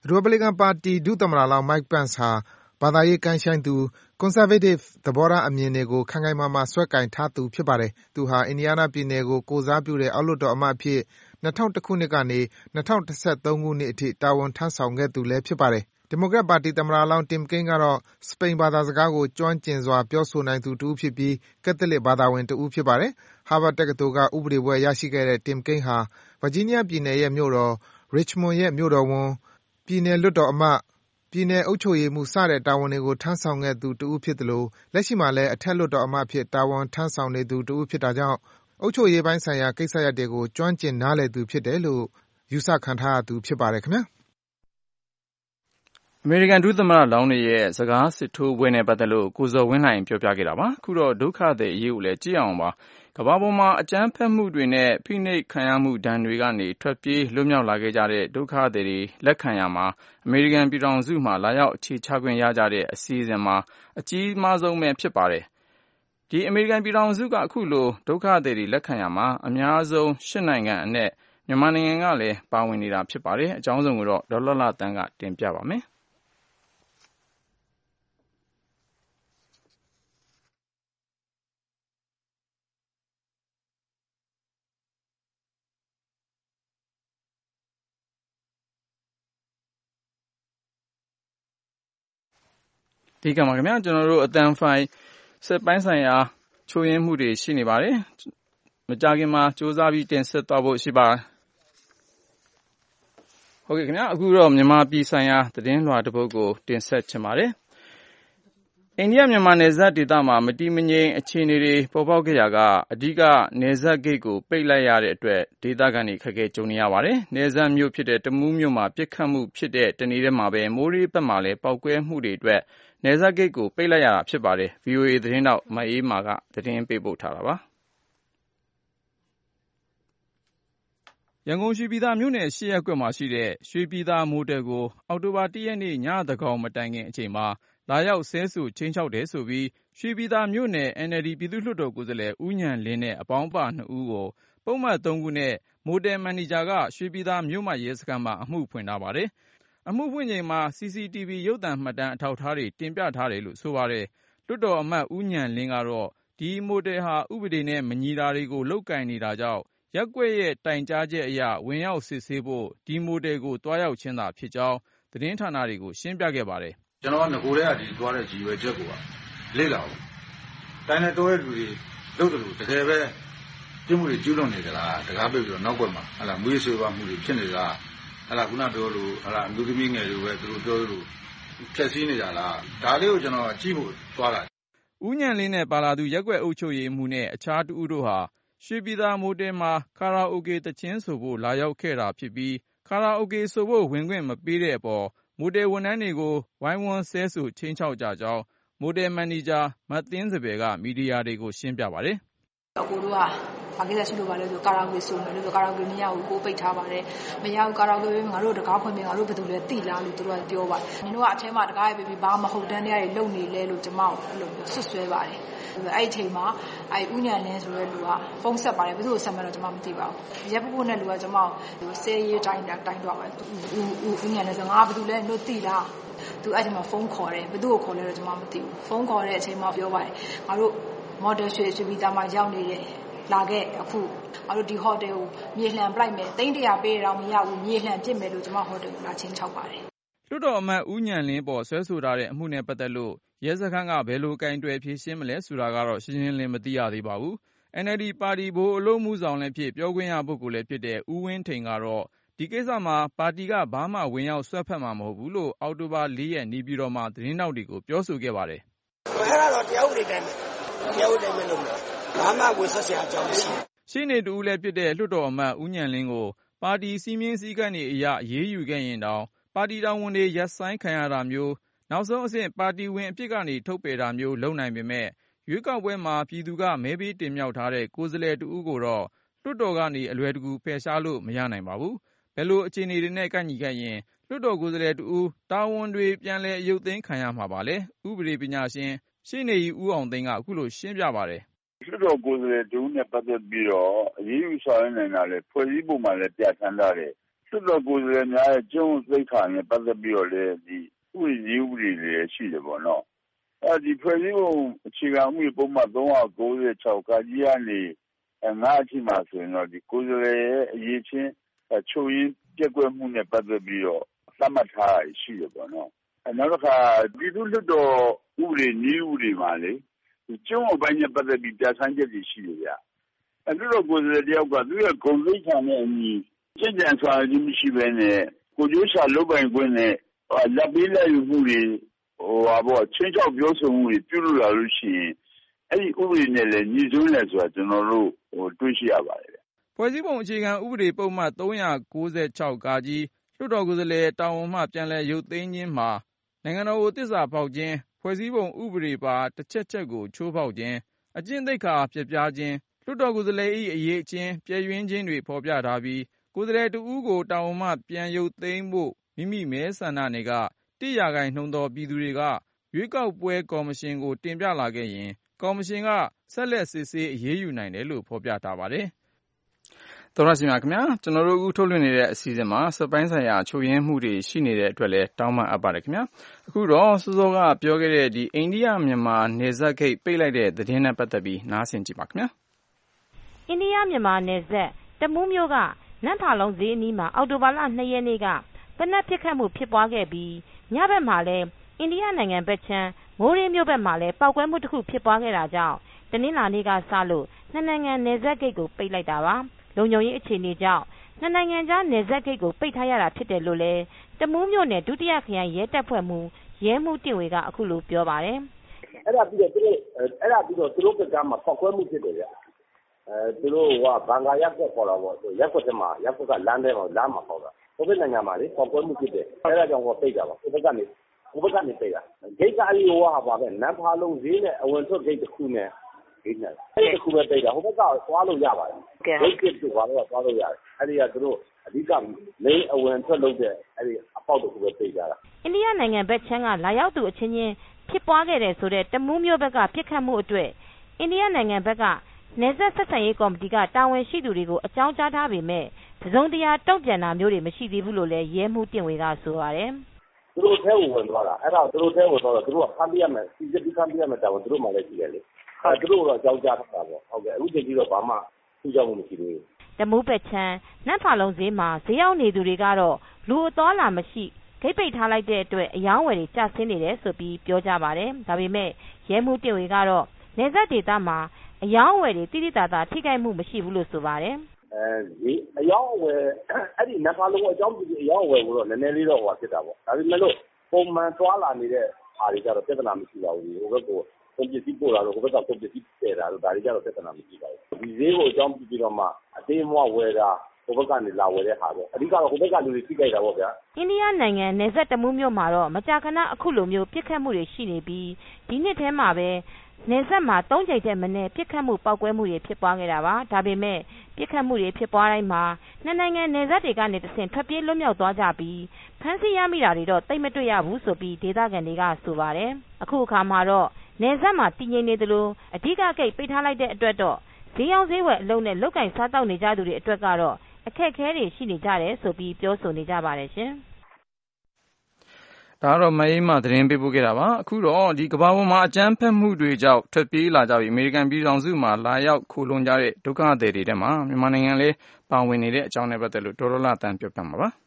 Speaker 7: Republican ပါတီဒုသမ္မတလောင်း Mike Pence ဟာဘာသာရေးကိုင်းရှိုင်းသူ၊ Conservative သဘောထားအမြင်တွေကိုခိုင်ခိုင်မာမာစွဲကိုင်ထားသူဖြစ်ပါတယ်။ သူဟာ Indiana ပြည်နယ်ကိုကိုယ်စားပြုတဲ့အောက်လွှတ်တော်အမတ်အဖြစ်၂၀၀၁ခုနှစ်ကနေ ၂၀၁၃ခုနှစ်အထိတာဝန်ထမ်းဆောင်ခဲ့သူလည်းဖြစ်ပါတယ်။ ဒီမိုကရက်ပါတီသမ္မတလောင်း Tim Kaine ကတော့ စပိန်ဘာသာစကားကိုကျွမ်းကျင်စွာပြောဆိုနိုင်သူတဦးဖြစ်ပြီး ကက်သလစ်ဘာသာဝင်တဦးဖြစ်ပါတယ်။ Harvard တက္ကသိုလ်က ဥပဒေဘွဲ့ရရှိခဲ့တဲ့ Tim Kaine ဟာ Virginia ပြည်နယ်ရဲ့မြို့တော်၊ Richmond ရဲ့မြို့တော်ဝန်၊ ပြည်နယ်လွှတ်တော်အမတ်၊ ပြည်နယ်အုပ်ချုပ်ရေးမှူး စတဲ့တာဝန်တွေကိုထမ်းဆောင်ခဲ့သူတဦးဖြစ်သလို လက်ရှိမှာလည်း အထက်လွှတ်တော်အမတ်အဖြစ်တာဝန်ထမ်းဆောင်နေသူတဦးဖြစ်တာကြောင့် အုပ်ချုပ်ရေးပိုင်းဆိုင်ရာကိစ္စရပ်တွေကိုကျွမ်းကျင်နားလည်သူဖြစ်တယ်လို့ယူဆခံထားရသူဖြစ်ပါတယ်ခင်ဗျာ။
Speaker 2: အမေရိကန်ဒုသမ္မတလောင်းတွေရဲ့စကားစစ်ထိုးပွဲနဲ့ပတ်သက်လို့ကိုဇော်ဝင်းလှိုင်ပြောပြခဲ့တာပါ။အခုတော့ဒုက္ခသည်အရေးကိုလည်းကြည့်အောင်ပါ။ကမ္ဘာပေါ်မှာအကြမ်းဖက်မှုတွေနဲ့ဖိနှိပ်ခံရမှုဒဏ်တွေကနေထွက်ပြေးလွတ်မြောက်လာခဲ့ကြတဲ့ဒုက္ခသည်တွေလက်ခံရမှာအမေရိကန်ပြည်ထောင်စုမှာလာရောက်အခြေချခွင့်ရကြတဲ့အစီအစဉ်မှာအကြီးမားဆုံးပဲဖြစ်ပါတယ်။ဒီအမေရိကန်ပြည်ထောင်စုကအခုလိုဒုက္ခသည်တွေလက်ခံရမှာအများဆုံးရှစ်နိုင်ငံအနက်မြန်မာနိုင်ငံကလည်းပါဝင်နေတာဖြစ်ပါတယ်။အကြောင်းစုံကိုတော့ဒေါ်လှလှသန်းကတင်ပြပါမယ်။ဒီကမှာခင်ဗျာကျွန်တော်တို့အတန်ဖိုင်စက်ပိုင်းဆိုင်ရာချိုးယွင်းမှုတွေရှိနေပါတယ်မကြခင်မှာစူးစမ်းပြီးတင်ဆက်သွားဖို့ရှိပါဟုတ်ကဲ့ခင်ဗျာအခုတော့မြန်မာပြည်ဆိုင်ရာသတင်းလွှာတစ်ပုဒ်ကိုတင်ဆက်ချင်ပါတယ်အိန္ဒိယမြန်မာနယ်စပ်ဒေသမှာမတည်မငြိမ်အခြေအနေတွေပေါ်ပေါက်ခဲ့ရာကအဓိကနယ်စပ်ဂိတ်ကိုပိတ်လိုက်ရတဲ့အတွက်ဒေသခံတွေခက်ခဲကြုံနေရပါတယ်။နယ်စပ်မြို့ဖြစ်တဲ့တမူးမြို့မှာပြစ်ခတ်မှုဖြစ်တဲ့တနေ့တည်းမှာပဲမိုးရေးဘက်မှာလည်းပောက်ကွဲမှုတွေအတွက်နယ်စပ်ဂိတ်ကိုပိတ်လိုက်ရတာဖြစ်ပါတယ်။ V O A သတင်းတောက်မအေးမာကသတင်းပေးပို့ထားတာပါ။ရန်ကုန်ရွှေပြည်သာမြို့နယ်ရှစ်ရပ်ကွက်မှာရှိတဲ့ရွှေပြည်သာမိုတယ်ကိုအောက်တိုဘာလတစ်ရက်နေ့ညသန်းခေါင်မတိုင်ခင်အချိန်မှာလာရောက်ဆဲဆိုခြိမ်းခြောက်တယ်ဆိုပြီးရွှေပြည်သာမြို့နယ် N L D ပြည်သူ့လွှတ်တော်ကိုယ်စားလှယ်ဦးဉာဏ်လင်းနဲ့အပေါင်းပါနှစ်ဦးကိုပုဒ်မသုံးခုနဲ့မိုတယ်မန်နေဂျာကရွှေပြည်သာမြို့မရဲစခန်းမှာအမှုဖွင့်ထားပါတယ်။အမှုဖွင့်ချိန်မှာ C C T V ရုပ်သံမှတ်တမ်းအထောက်အထားတွေတင်ပြထားတယ်လို့ဆိုပါတယ်။လွှတ်တော်အမတ်ဦးဉာဏ်လင်းကတော့ဒီမိုတယ်ဟာဥပဒေနဲ့မညီတာတွေကိုလုပ်ကိုင်နေတာကြောင့်ရပ်ကွက်ရဲ့တိုင်ကြားချက်အရဝင်ရောက်စစ်ဆေးဖို့ဒီမိုတယ်ကိုတွားရောက်ခြင်းသာဖြစ်ကြောင်းသတင်းဌာနတွေကိုရှင်းပြခဲ့ပါတယ်
Speaker 14: ။ကျွန်တော်ကငကိုတည်းကဒီတွားတဲ့ကြီးရွယ်ချက်ကိုလေ့လာအောင်တိုင်းနဲ့တိုးတဲ့လူတွေလုပ်တယ်လို့တကယ်ပဲပြမှုတွေကျူးလွန်နေကြလားတကားပိတ်ပြီးတော့နောက်ွက်မှာဟလာမွေးဆွေးပါမှုတွေဖြစ်နေလားဟလာခုနပြောလို့ဟလာအမျိုးသမီးငယ်တွေပဲသူတို့ပြောလို့ဖြက်စီးနေကြလားဒါလေးကိုကျွန်တော်ကြည့်ဖို့တွားတာ
Speaker 2: ဦးဉာဏ်လင်းနဲ့ပါလာသူရက်ကွက်အုပ်ချုပ်ရေးမှုနဲ့အခြားတူဦးတို့ဟာရွှေပြည်သာမိုတယ်မှာကာရာအိုကေတခြင်းဆိုဖို့လာရောက်ခဲ့တာဖြစ်ပြီးကာရာအိုကေဆိုဖို့ဝင်ခွင့်မပေးတဲ့အပေါ်မိုတယ်ဝန်ထမ်းတွေကိုဝိုင်းဝန်းဆဲဆိုချင်းချောက်ကြကြောင်းမိုတယ်မန်နေဂျာမတ်သင်းစပယ်ကမီဒီယာတွေကိုရှင်းပြပါတယ်
Speaker 15: အကိုတို့ကဘာကိစ္စရှိလို့ပါလဲဆိုကာရာအိုကေဆိုမယ်လို့ဆိုကာရာအိုကေမရဘူးကိုပိတ်ထားပါတယ်မရဘူးကာရာအိုကေငါတို့တကားဖွင့်ပြီးငါတို့ဘယ်သူလဲတိလားလို့သူတို့ကပြောပါတယ်နင်တို့ကအထဲမှာတကားရေးပြီးဘာမဟုတ်တန်းတရားတွေလုပ်နေလဲလို့ကျမတို့အဲ့လိုဆွဆွဲပါတယ်အဲ့ဒီအချိန်မှာအဲ့ဦးဉာဏ်လင်းဆိုတဲ့လူကဖုန်းဆက်ပါတယ်ဘယ်သူ့ကိုဆက်မှန်းတော့ကျမမသိပါဘူးရက်ပုပုနဲ့လူကကျမကိုဆဲရေးတိုင်းတိုင်းတော့ပါတယ်ဦးဦးဉာဏ်လင်းဆိုငါဘယ်သူလဲတို့တိလားသူအဲ့ဒီမှာဖုန်းခေါ်တယ်ဘယ်သူ့ကိုခေါ်လဲတော့ကျမမသိဘူးဖုန်းခေါ်တဲ့အချိန်မှာပြောပါတယ်ငါတို့မော်ဒယ်ရွှေရွှေပြည်သာမှာရောက်နေတယ်လာခဲ့အခုငါတို့ဒီဟိုတယ်ကိုမြေလှန်ပလိုက်မယ်တိန်းတရာပေးရအောင်မရဘူးမြေလှန်ပြစ်မယ်လို့ကျမဟိုတယ်ကိုလာချင်းချောက်ပါတယ်
Speaker 2: လွှတ်တော်အမတ်ဦးဉာဏ်လင်းပေါ်ဆွဲဆိုထားတဲ့အမှုနဲ့ပတ်သက်လို့ရဲစခန်းကဘယ်လိုကင်တွယ်ဖြေရှင်းမလဲဆိုတာကတော့ရှင်းရှင်းလင်းမသိရသေးပါဘူး။ N L D ပါတီဘိုအလို့မှုဆောင်လည်းဖြစ်ပြောခွင့်ရပုဂ္ဂိုလ်လည်းဖြစ်တဲ့ဦးဝင်းထိန်ကတော့ဒီကိစ္စမှာပါတီကဘာမှဝင်ရောက်ဆွတ်ဖက်မှာမဟုတ်ဘူးလို့အောက်တိုဘာလေးရက်နေပြည်တော်မှာသတင်းတောက်တွေကိုပြောဆိုခဲ့ပါတယ်
Speaker 16: ။အဲ့ဒါတော့တရားဥပဒေတိုင်းတရားဥပဒေတိုင်းလုပ်မှာဘာမှဝင်ဆက်စရာအကြောင်းမရှိဘူး
Speaker 2: ။ရှင်းနေတူလည်းဖြစ်တဲ့လွှတ်တော်အမတ်ဦးဉာဏ်လင်းကိုပါတီစည်းမျဉ်းစည်းကမ်းတွေအရအရေးယူခဲ့ရင်တောင်ပါတီတော်ဝန်တွေရပ်ဆိုင်းခံရတာမျိုးနောက်ဆုံးအဆင့်ပါတီဝင်အဖြစ်ကနေထုတ်ပယ်တာမျိုးလုပ်နိုင်ပေမဲ့ရွေးကောက်ပွဲမှာပြည်သူကမဲပေးတင်မြှောက်ထားတဲ့ကိုယ်စားလှယ်တဦးကိုတော့လွှတ်တော်ကနေအလွယ်တကူဖယ်ရှားလို့မရနိုင်ပါဘူး။ဘယ်လိုအခြေအနေတွေနဲ့ကန့်ညီခဲ့ရင်လွှတ်တော်ကိုယ်စားလှယ်တဦးတာဝန်တွေပြန်လည်အရုပ်သိမ်းခံရမှာပါလဲ။ဥပဒေပညာရှင်ရှေ့နေကြီးဦးအောင်သိန်းကအခုလိုရှင်းပြပါတယ်
Speaker 17: ။လွှတ်တော်ကိုယ်စားလှယ်တဦးနဲ့ပတ်သက်ပြီးတော့အရေးယူဆောင်ရွက်နိုင်တာလေဖွဲ့စည်းပုံမှာလည်းပြဋ္ဌာန်းထားတယ်လွှတ်တော်ကိုယ်စားလှယ်များရဲ့ကျင့်ဝတ်သိက္ခာနဲ့ပတ်သက်ပြီးတော့လည်းဒီဥပဒေရေးဥပဒေတွေရှိတယ်ပေါ့နော်အဲဒီဖွဲ့စည်းပုံအခြေခံဥပဒေပုံမှန်သုံးရာ၉၆ကကြီးကနေငါးအထိမှာဆိုရင်တော့ဒီကိုယ်စားလှယ်ရဲ့အရေးချင်းချုပ်ရင်းပြက်ကွက်မှုနဲ့ပတ်သက်ပြီးတော့သတ်မှတ်ထားတာရှိတယ်ပေါ့နော်အဲနောက်တစ်ခါပြည်သူ့လွှတ်တော်ဥပဒေနည်းဥပဒေမှာလေဒီကျုံ့အပိုင်းနဲ့ပတ်သက်ပြီးပြဋ္ဌာန်းချက်တွေရှိတယ်ဗျအဲလွှတ်တော်ကိုယ်စားလှယ်တယောက်ကသူ့ရဲ့ဂုဏ်သိက္ခာနဲ့အညီကျင့်ကြံစွာခြင်းမရှိဘဲနဲ့ကိုကျိုးရှာလုပ်ပိုင်ခွင့်နဲ့လက်ပေးလက်ယူမှုတွေဟိုဟာပေါ့ချင်းချောက်ပြောဆိုမှုတွေပြုလုပ်လာလို့ရှိရင်အဲ့ဒီဥပဒေနဲ့လည်းညီစွန်းလဲဆိုတာကျွန်တော်တို့ဟိုတွေးရှိရပါတယ်
Speaker 2: ဖွဲ့စည်းပုံအခြေခံဥပဒေပုံမှန်၃၉၆ကကြီးလွှတ်တော်ကိုယ်စားလှယ်တာဝန်မှပြန်လည်ရုပ်သိမ်းခြင်းမှာနိုင်ငံတော်ကိုသစ္စာဖောက်ခြင်းဖွဲ့စည်းပုံဥပဒေပါတစ်ချက်ချက်ကိုချိုးဖောက်ခြင်းအကျင့်သိက္ခာပြပြခြင်းလွှတ်တော်ကိုယ်စားလှယ်၏အရေးချင်းပြည့်ရင်းခြင်းတွေဖော်ပြထားပြီးကိုယ်စားလှယ်တဦးကိုတာဝန်မှပြန်ရုပ်သိမ်းဖို့မိမိမဲဆန္ဒနယ်ကတစ်ရာခိုင်နှုန်းသောပြည်သူတွေကရွေးကောက်ပွဲကော်မရှင်ကိုတင်ပြလာခဲ့ရင်ကော်မရှင်ကဆက်လက်စစ်ဆေးအရေးယူနိုင်တယ်လို့ဖော်ပြထားပါတယ်။သောရရှိမြခင်ဗျာကျွန်တော်တို့အခုထုတ်လွှင့်နေတဲ့အစီအစဉ်မှာစက်ပိုင်းဆိုင်ရာချုပ်ရင်းမှုတွေရှိနေတဲ့အတွက်လည်းတောင်းပန်အပ်ပါတယ်ခင်ဗျာ။အခုတော့စောစောကပြောခဲ့တဲ့ဒီအိန္ဒိယမြန်မာနယ်စပ်ဂိတ်ပိတ်လိုက်တဲ့သတင်းနဲ့ပတ်သက်ပြီးနားဆင်ကြည့်ပါခင်ဗျာ
Speaker 18: ။အိန္ဒိယမြန်မာနယ်စပ်တမူးမြို့ကနန်းဖာလုံးဈေးအနီးမှာအော်တိုဘာလ၂ရက်နေ့ကတနက်ပစ်ခတ်မှုဖြစ်ပွားခဲ့ပြီးညဘက်မှာလည်းအိန္ဒိယနိုင်ငံဘက်ခြမ်းမိုးရေးမြို့ဘက်မှာလည်းပောက်ကွဲမှုတစ်ခုဖြစ်ပွားခဲ့တာကြောင့်တနင်္လာနေ့ကစလို့နှစ်နိုင်ငံနယ်စပ်ဂိတ်ကိုပိတ်လိုက်တာပါလုံခြုံရေးအခြေအနေကြောင့်နှစ်နိုင်ငံကြားနယ်စပ်ဂိတ်ကိုပိတ်ထားရတာဖြစ်တယ်လို့လည်းတမူးမြို့နယ်ဒုတိယခရိုင်ရဲတပ်ဖွဲ့မှူးရဲမှူးတင်ဝေကအခုလိုပြောပါတယ်
Speaker 19: အဲ့ဒါပြီးတော့သူတို့အဲ့ဒါပြီးတော့သူတို့ကကမှာပောက်ကွဲမှုဖြစ်တယ်ဗျအဲသူတို့ကဘန်ဂါရက်ကွက်ခေါ်တာပေါ့ရက်ကွက်ထဲမှာရက်ကွက်ကလမ်းထဲမှာလမ်းမှာခေါ်တာဟိုဘက်နိုင်ငံမှာလေပောက်ကွဲမှုဖြစ်တယ်အဲ့ဒါကြောင့်ဟောပိတ်တာပါဟိုဘက်ကနေဟိုဘက်ကနေပိတ်တာဂိတ်ကအဲ့ဒီဟိုဟာပါပဲနန်းဖာလုံးဈေးနဲ့အဝင်ထွက်ဂိတ်တစ်ခုနဲ့ဂိတ်နဲ့အဲ့ဒီတစ်ခုပဲပိတ်တာဟိုဘက်ကသွားလို့ရပါတယ်ဂိတ်ကသွားတော့သွားလို့ရတယ်အဲ့ဒီကသူတို့အဓိကလိမ့်အဝင်ထွက်လုပ်တဲ့အဲ့ဒီအပေါက်တစ်ခုပဲပိတ်ကြတာ
Speaker 18: အိန္ဒိယနိုင်ငံဘက်ခြမ်းကလာရောက်သူအချင်းချင်းဖြစ်ပွားခဲ့တယ်ဆိုတဲ့တမူးမြို့ဘက်ကပြစ်ခတ်မှုအတွက်အိန္ဒိယနိုင်ငံဘက်ကနယ်စပ်ဆက်ဆံရေးကော်မတီကတာဝန်ရှိသူတွေကိုအကြောင်းကြားထားပေမဲ့တစုံတရာတုံ့ပြန်တာမျိုးတွေမရှိသေးဘူးလို့လည်းရဲမှုတင်ဝေကဆိုပါတယ်
Speaker 19: သူတို့ထဲဝင်သွားတာအဲ့ဒါသူတို့ထဲဝင်သွားတော့သူတို့ကဖမ်းပြရမယ်စီစစ်ပြီးဖမ်းပြရမယ်တာဝန်သူတို့မှလည်းရှိတယ်လေအဲသူတို့တော့အကြောင်းကြားထားတာပေါ့ဟုတ်ကဲ့အခုတည်းကြီးတော့ဘာမှထူးခြားမှုမရှိသေးဘူး
Speaker 18: တမူးပက်ချမ်းနတ်ဖာလုံးဈေးမှာဈေးရောက်နေသူတွေကတော့လူအသွားလာမရှိဂိတ်ပိတ်ထားလိုက်တဲ့အတွက်အယောင်းဝယ်တွေကျဆင်းနေတယ်ဆိုပြီးပြောကြပါတယ်ဒါပေမဲ့ရဲမှုတင်ဝေကတော့နယ်စပ်ဒေသမှာအယောင်းဝယ်တွေတိတိတသာထိခိုက်မှုမရှိဘူးလို့ဆိုပါတယ်
Speaker 19: အဲဒီအယောင်းဝယ်အဲ့ဒီနတ်ဖာလုံးအကြောင်းပြုအယောင်းဝယ်ကိုတော့နည်းနည်းလေးတော့ဟိုဖြစ်တာပေါ့ဒါပေမဲ့လို့ပုံမှန်သွားလာနေတဲ့အားတွေကြတော့ပြဿနာမရှိပါဘူးဟိုဘက်ကိုကုန်ပစ္စည်းပို့လာတော့ဟိုဘက်ကကုန်ပစ္စည်းတည်တာတော့ဒါတွေကြတော့ပြဿနာမရှိပါဘူးဒီဈေးကိုအကြောင်းပြုပြီးတော့မှအသေးမွဝယ်တာဟိုဘက်ကနေလာဝယ်တဲ့ဟာပေါ့အဓိကတော့ဟိုဘက်ကလူတွေထိခိုက်တာပေါ့ဗျာ
Speaker 18: အိန္ဒိယနိုင်ငံနယ်စပ်တမူးမြို့မှာတော့မကြာခဏအခုလိုမျိုးပြစ်ခတ်မှုတွေရှိနေပြီးဒီနှစ်ထဲမှာပဲနယ်စပ်မှာသုံးကြိမ်ထက်မနည်းပြစ်ခတ်မှုပောက်ကွဲမှုတွေဖြစ်ပွားခဲ့တာပါဒါပေမဲ့ပြစ်ခတ်မှုတွေဖြစ်ပွားတိုင်းမှာနှစ်နိုင်ငံနယ်စပ်တွေကနေတဆင့်ထွက်ပြေးလွတ်မြောက်သွားကြပြီးဖမ်းဆီးရမိတာတွေတော့တိတ်မတွေ့ရဘူးဆိုပြီးဒေသခံတွေကဆိုပါတယ်အခုအခါမှာတော့နယ်စပ်မှာတည်ငြိမ်နေသလိုအဓိကဂိတ်ပိတ်ထားလိုက်တဲ့အတွက်တော့ဈေးရောင်းဈေးဝယ်အလုံးနဲ့လုတ်ကင်စားတောက်နေကြသူတွေအတွက်ကတော့အခက်အခဲတွေရှိနေကြတယ်ဆိုပြီးပြောဆိုနေကြပါတယ်ရှင်
Speaker 2: ဒါကတော့မအေးမသတင်းပေးပို့ခဲ့တာပါအခုတော့ဒီကမ္ဘာပေါ်မှာအကြမ်းဖက်မှုတွေကြောင့်ထွက်ပြေးလာကြပြီးအမေရိကန်ပြည်ထောင်စုမှာလာရောက်ခိုလှုံကြတဲ့ဒုက္ခသည်တွေထဲမှာမြန်မာနိုင်ငံလည်းပါဝင်နေတဲ့အကြောင်းနဲ့ပတ်သက်လို့ဒေါ်လာတန်ပြောပြမှာပါ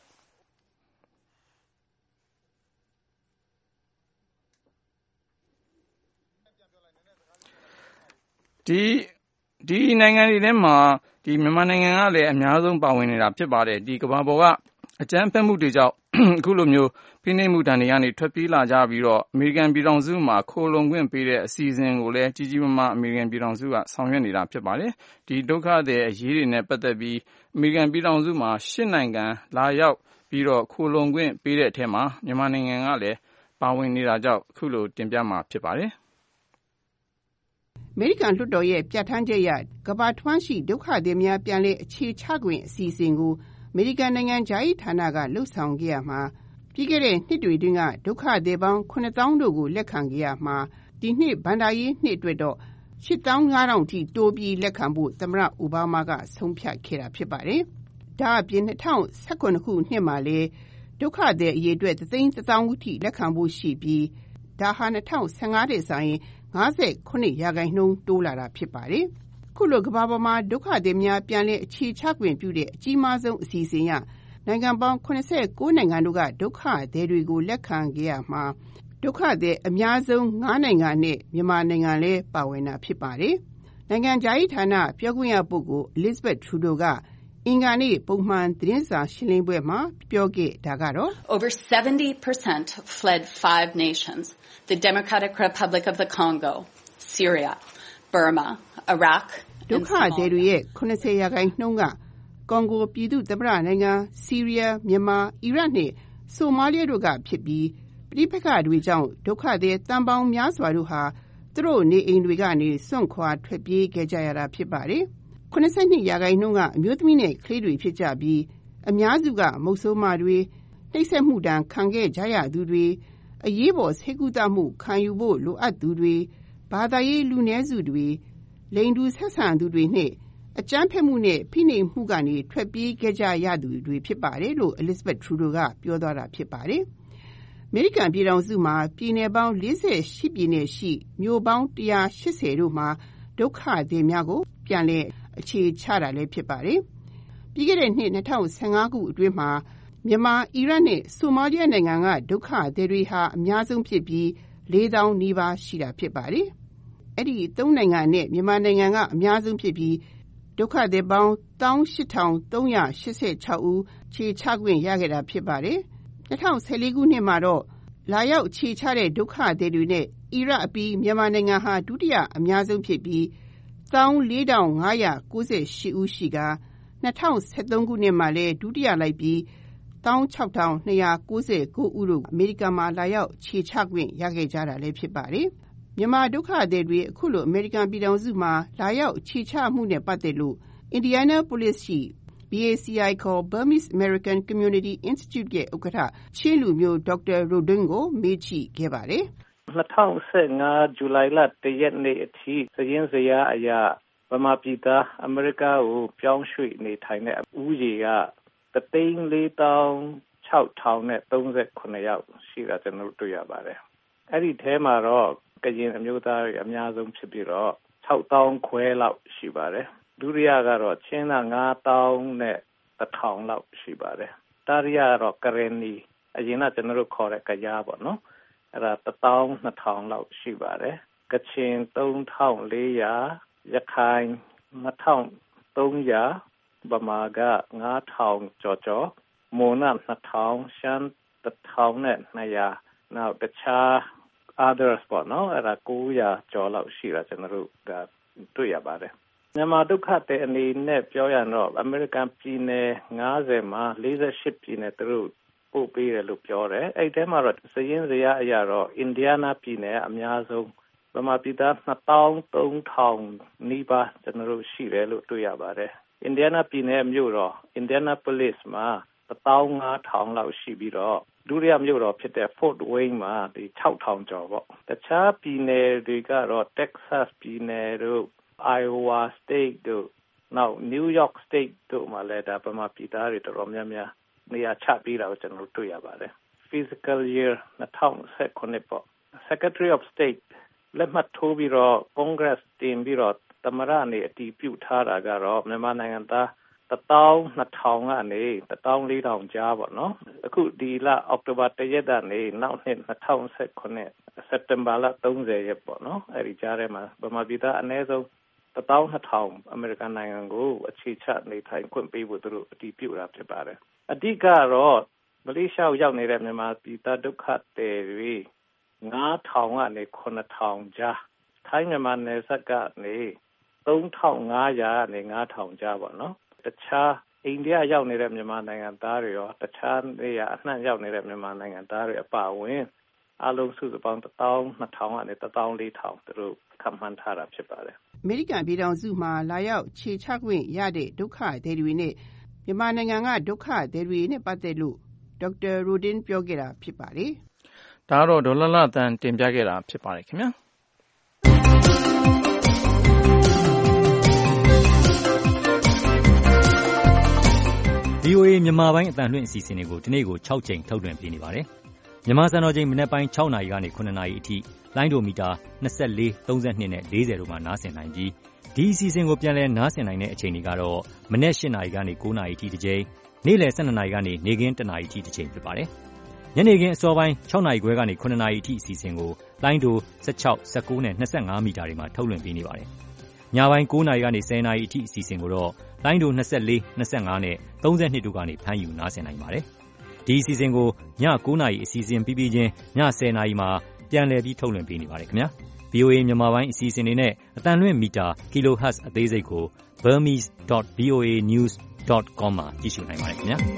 Speaker 2: ဒီဒီနိုင်ငံတွေထဲမှာဒီမြန်မာနိုင်ငံကလည်းအများဆုံးပါဝင်နေတာဖြစ်ပါတယ်ဒီကမ္ဘာပေါ်ကအကြမ်းဖက်မှုတွေကြောင့်အခုလိုမျိုးဖိနှိပ်မှုတန်တွေကနေထွက်ပြေးလာကြပြီးတော့အမေရိကန်ပြည်ထောင်စုမှာခိုလုံခွင့်ပေးတဲ့အစီအစဉ်ကိုလည်းကြီးကြီးမားမားအမေရိကန်ပြည်ထောင်စုကဆောင်ရွက်နေတာဖြစ်ပါတယ်ဒီဒုက္ခသည်အရေးတွေနဲ့ပတ်သက်ပြီးအမေရိကန်ပြည်ထောင်စုမှာရှစ်နိုင်ငံလာရောက်ပြီးတော့ခိုလုံခွင့်ပေးတဲ့အထက်မှာမြန်မာနိုင်ငံကလည်းပါဝင်နေတာကြောင့်အခုလိုတင်ပြမှာဖြစ်ပါတယ်
Speaker 20: အမေရိကန်လွှတ်တော်ရဲ့ပြဋ္ဌာန်းချက်အရကမ္ဘာထွန်းရှိဒုက္ခသည်များပြန်လည်အခြေချခွင့်အစီအစဉ်ကိုအမေရိကန်နိုင်ငံခြားရေးဌာနကလှုပ်ဆောင်ခဲ့ရမှာပြီးခဲ့တဲ့နှစ်တွေတွင်ကဒုက္ခသည်ပေါင်းခုနှစ်သောင်းတို့ကိုလက်ခံခဲ့ရမှာဒီနှစ်ဘဏ္ဍာရေးနှစ်အတွက်တော့ရှစ်သောင်းငါးထောင်ထိတိုးပြီးလက်ခံဖို့သမ္မတအိုဘားမားကဆုံးဖြတ်ခဲ့တာဖြစ်ပါတယ်။ဒါအပြင်၂၀၁၇ခုနှစ်မှာလည်းဒုက္ခသည်အရေအတွက်တစ်သိန်းတစ်သောင်းဦးထိလက်ခံဖို့ရှိပြီးဒါဟာ၂၀၁၅တဲ့ဆိုရင်၅၉ရာခိုင်နှုန်းတိုးလာတာဖြစ်ပါတယ်။ခုလိုကမ္ဘာပေါ်မှာဒုက္ခသည်များပြန်လည်အခြေချခွင့်ပြုတဲ့အကြီးမားဆုံးအစီအစဉ်ရနိုင်ငံပေါင်း၇၉နိုင်ငံတို့ကဒုက္ခသည်တွေကိုလက်ခံခဲ့ရမှာဒုက္ခသည်အများဆုံး၅နိုင်ငံနဲ့မြန်မာနိုင်ငံလည်းပါဝင်တာဖြစ်ပါတယ်။နိုင်ငံခြားရေးဌာနပြောခွင့်ရပုဂ္ဂိုလ် Elizabeth Trudeau ကအင်္ဂါနေ့ပုံမှန်သတင်းစာရှင်းလင်းပွဲမှာပြောခဲ့တာကတော့
Speaker 21: Over seventy percent fled five nations, the Democratic Republic of the Congo, Syria, Burma, Iraq,
Speaker 20: ဒုက္ခသည်တွေရဲ့၇၀ရာခိုင်နှုန်းကကွန်ဂိုပြည်သူ့သမ္မတနိုင်ငံဆီးရီးယားမြန်မာအီရတ်နဲ့ဆိုမာလီယာတို့ကဖြစ်ပြီးပဋိပက္ခတွေကြောင့်ဒုက္ခသည်တန်ပေါင်းများစွာတို့ဟာသူတို့နေအိမ်တွေကနေစွန့်ခွာထွက်ပြေးခဲ့ကြရတာဖြစ်ပါတယ်။၇၂ရာခိုင်နှုန်းကအမျိုးသမီးနဲ့ကလေးတွေဖြစ်ကြပြီးအများစုကမုတ်ဆိုးမတွေနှိပ်စက်မှုဒဏ်ခံခဲ့ကြရသူတွေအရေးပေါ်ဆေးကုသမှုခံယူဖို့လိုအပ်သူတွေဘာသာရေးလူနည်းစုတွေလိင်တူဆက်ဆံသူတွေနဲ့အကြမ်းဖက်မှုနဲ့ဖိနှိပ်မှုကနေထွက်ပြေးခဲ့ကြရသူတွေဖြစ်ပါတယ်လို့ Elizabeth Trudeau ကပြောသွားတာဖြစ်ပါတယ်။အမေရိကန်ပြည်ထောင်စုမှာပြည်နယ်ပေါင်း၄၈ပြည်နယ်ရှိမြို့ပေါင်း၁၈၀တို့မှာဒုက္ခသည်များကိုပြန်လည်အခြေချတာလည်းဖြစ်ပါတယ်။ပြီးခဲ့တဲ့နှစ်၂၀၁၅ခုအတွင်းမှာမြန်မာအီရတ်နဲ့ဆိုမာလီယာနိုင်ငံကဒုက္ခသည်တွေဟာအများဆုံးဖြစ်ပြီးလေးသောင်းနီးပါးရှိတာဖြစ်ပါတယ်။အဲ့ဒီသုံးနိုင်ငံနဲ့မြန်မာနိုင်ငံကအများဆုံးဖြစ်ပြီးဒုက္ခသည်ပေါင်း၁၈၃၈၆ဦးခြေချခွင့်ရခဲ့တာဖြစ်ပါတယ်။၂၀၁၄ခုနှစ်မှာတော့လာရောက်ခြေချတဲ့ဒုက္ခသည်တွေနဲ့အီရတ်အပြီးမြန်မာနိုင်ငံဟာဒုတိယအများဆုံးဖြစ်ပြီး၁၄၅၉၈ဦးရှိက၂၀၁၃ခုနှစ်မှာလည်းဒုတိယလိုက်ပြီး၁၆၂၉၉ဦးတို့အမေရိကန်မှာလာရောက်ခြေချခွင့်ရခဲ့ကြတာလည်းဖြစ်ပါတယ်။မြန်မာဒုက္ခသည်တွေအခုလိုအမေရိကန်ပြည်ထောင်စုမှာလာရောက်ခြေချမှုနဲ့ပတ်သက်လို့ Indianapolis ရှိ B A C I ခေါ် Burmese American Community Institute ရဲ့ဥက္ကဋ္ဌချင်းလူမျိုးဒေါက်တာရိုဒင်းကိုမေးကြည့်ခဲ့ပါတယ်
Speaker 22: ။၂၀၁၅ဇူလိုင်လတရက်နေ့အထိစရင်းစရာအရာဗမာပြည်သားအမေရိကကိုပြောင်းရွှေ့နေထိုင်တဲ့ဦးရေကတသိန်းလေးသောင်းခြောက်ထောင်နဲ့သုံးဆယ်ခုနှစ်ယောက်ရှိတာကျွန်တော်တို့တွေ့ရပါတယ်။အဲ့ဒီထဲမှာတော့ကရင်အမျိုးသားတွေအများဆုံးဖြစ်ပြီးတော့ခြောက်သောင်းခွဲလောက်ရှိပါတယ်။ဒုတိယကတော့ချင်းသားငါးသောင်းနဲ့တစ်ထောင်လောက်ရှိပါတယ်။တတိယကတော့ကရင်နီအရင်ကကျွန်တော်တို့ခေါ်တဲ့ကရားပေါ့နော်။အဲ့ဒါတစ်သောင်းနှစ်ထောင်လောက်ရှိပါတယ်။ကချင်သုံးထောင်လေးရာရခိုင်နှစ်ထောင်သုံးရာဗမာကငါးထောင်ကျော်ကျော်မွန်နာနှစ်ထောင်ရှမ်းတစ်ထောင်နဲ့နှစ်ရာနောက်တခြား others ပေါ့နော်အဲ့ဒါကိုးရာကျော်လောက်ရှိတာကျွန်တော်တို့ကတွေ့ရပါတယ်မြန်မာဒုက္ခတဲ့အနေနဲ့ပြောရတော့အမေရိကန်ပြည်နယ်၅၀မှာ၄၈ပြည်နယ်သူတို့ပို့ပေးတယ်လို့ပြောတယ်အဲ့ဒီမှာတော့စရင်းစရာအရာတော့အင်ဒီယားနားပြည်နယ်အများဆုံးဗမာပြည်သားနှစ်သောင်းသုံးထောင်နီးပါးကျွန်တော်တို့ရှိတယ်လို့တွေ့ရပါတယ်အင်ဒီယားနားပြည်နယ်မြို့တော် Indianapolis မှာတစ်သောင်းငါးထောင်လောက်ရှိပြီးတော့ဒုတိယမြို့တော်ဖြစ်တဲ့ Fort Wayne မှာဒီခြောက်ထောင်ကျော်ပေါ့တခြားပြည်နယ်တွေကတော့ Texas ပြည်နယ်တို့ Iowa State တို့နောက် New York State တို့မှာလည်းဒါဗမာပြည်သားတွေတော်တော်များများနေရာချပေးတာကိုကျွန်တော်တို့တွေ့ရပါတယ် Fiscal Year ၂၀၁၇ပေါ့ Secretary of State လက်မှတ်ထိုးပြီးတော့ Congress တင်ပြီးတော့သမရနေအတည်ပြုထားတာကတော့မြန်မာနိုင်ငံသားတစ်သောင်းနှစ်ထောင်ကနေတစ်သောင်းလေးထောင်ကြားပေါ့နော်အခုဒီလအောက်တိုဘာတရက်ကနေနောက်နှစ်၂၀၁၇စက်တင်ဘာလ၃၀ရက်ပေါ့နော်အဲဒီကြားထဲမှာဗမာပြည်သားအနည်းဆုံးတစ်သောင်းနှစ်ထောင်အမေရိကန်နိုင်ငံကိုအခြေချနေထိုင်ခွင့်ပေးဖို့သူတို့အတည်ပြုတာဖြစ်ပါတယ်အဓိကတော့မလေးရှားရောက်နေတဲ့မြန်မာပြည်သားဒုက္ခသည်တွေငါးထောင်ကနေခုနှစ်ထောင်ကြားထိုင်းမြန်မာနယ်စပ်ကနေသုံးထောင်ငါးရာကနေငါးထောင်ကြားပေါ့နော်တခြားအိန္ဒိယရောက်နေတဲ့မြန်မာနိုင်ငံသားတွေရောတခြားနေရာအနှံ့ရောက်နေတဲ့မြန်မာနိုင်ငံသားတွေအပါအဝင်အလုံးစုစုပေါင်းတစ်သောင်းနှစ်ထောင်ကနေတစ်သောင်းလေးထောင်သူတို့ခန့်မှန်းထားတာဖြစ်ပါတယ်
Speaker 20: အမေရိကန်ပြည်ထောင်စုမှာလာရောက်ခြေချခွင့်ရတဲ့ဒုက္ခသည်တွေနဲ့မြန်မာနိုင်ငံကဒုက္ခသည်တွေနဲ့ပတ်သက်လို့ဒေါက်တာရိုဒင်းပြောခဲ့တာဖြစ်ပါတယ်
Speaker 2: ဒါကတော့ဒေါ်လာလတန်တင်ပြခဲ့တာဖြစ်ပါတယ်ခင်ဗျာ
Speaker 1: ဗီ အို အေ မြန်မာပိုင်းအသံလွှင့်အစီအစဉ်တွေကိုဒီနေ့ကို၆ကြိမ်ထုတ်လွှင့်ပေးနေပါတယ်။မြန်မာစံတော်ချိန်မနက်ပိုင်း၆နာရီကနေ၇နာရီအထိလိုင်းဒိုမီတာ၂၄၊၃၂နဲ့၄၀တို့မှာနားဆင်နိုင်ပြီးဒီအစီအစဉ်ကိုပြန်လည်နားဆင်နိုင်တဲ့အချိန်တွေကတော့မနက်၈နာရီကနေ၉နာရီအထိတစ်ကြိမ်နေ့လယ်၁၂နာရီကနေနေ့ခင်း၁နာရီအထိတစ်ကြိမ်ဖြစ်ပါတယ်။ညနေခင်းအစောပိုင်း၆နာရီခွဲကနေ၇နာရီအထိအစီအစဉ်ကိုလိုင်းဒို၁၆၊၁၉နဲ့၂၅မီတာတွေမှာထုတ်လွှင့်ပေးနေပါတယ်။ညပိုင်း၉နာရီကနေ၁၀နာရီအထိအစီအစဉ်ကိုတော့လိုင်းဒို၂၄၊၂၅နဲ့၃၂တို့ကနေဖမ်းယူနားဆင်နိုင်ပါတယ်။ဒီအစီအစဉ်ကိုည၉နာရီအစီအစဉ်ပြီးပြီးချင်းည၁၀နာရီမှာပြန်လည်ပြီးထုတ်လွှင့်ပေးနေပါတယ်ခင်ဗျာ။ဗီ အို အေ မြန်မာပိုင်းအစီအစဉ်တွေနဲ့အသံလွှင့်မီတာ kilohertz အသေးစိတ်ကို burmese dot v o a news dot com မှာကြည့်ရှုနိုင်ပါတယ်ခင်ဗျာ။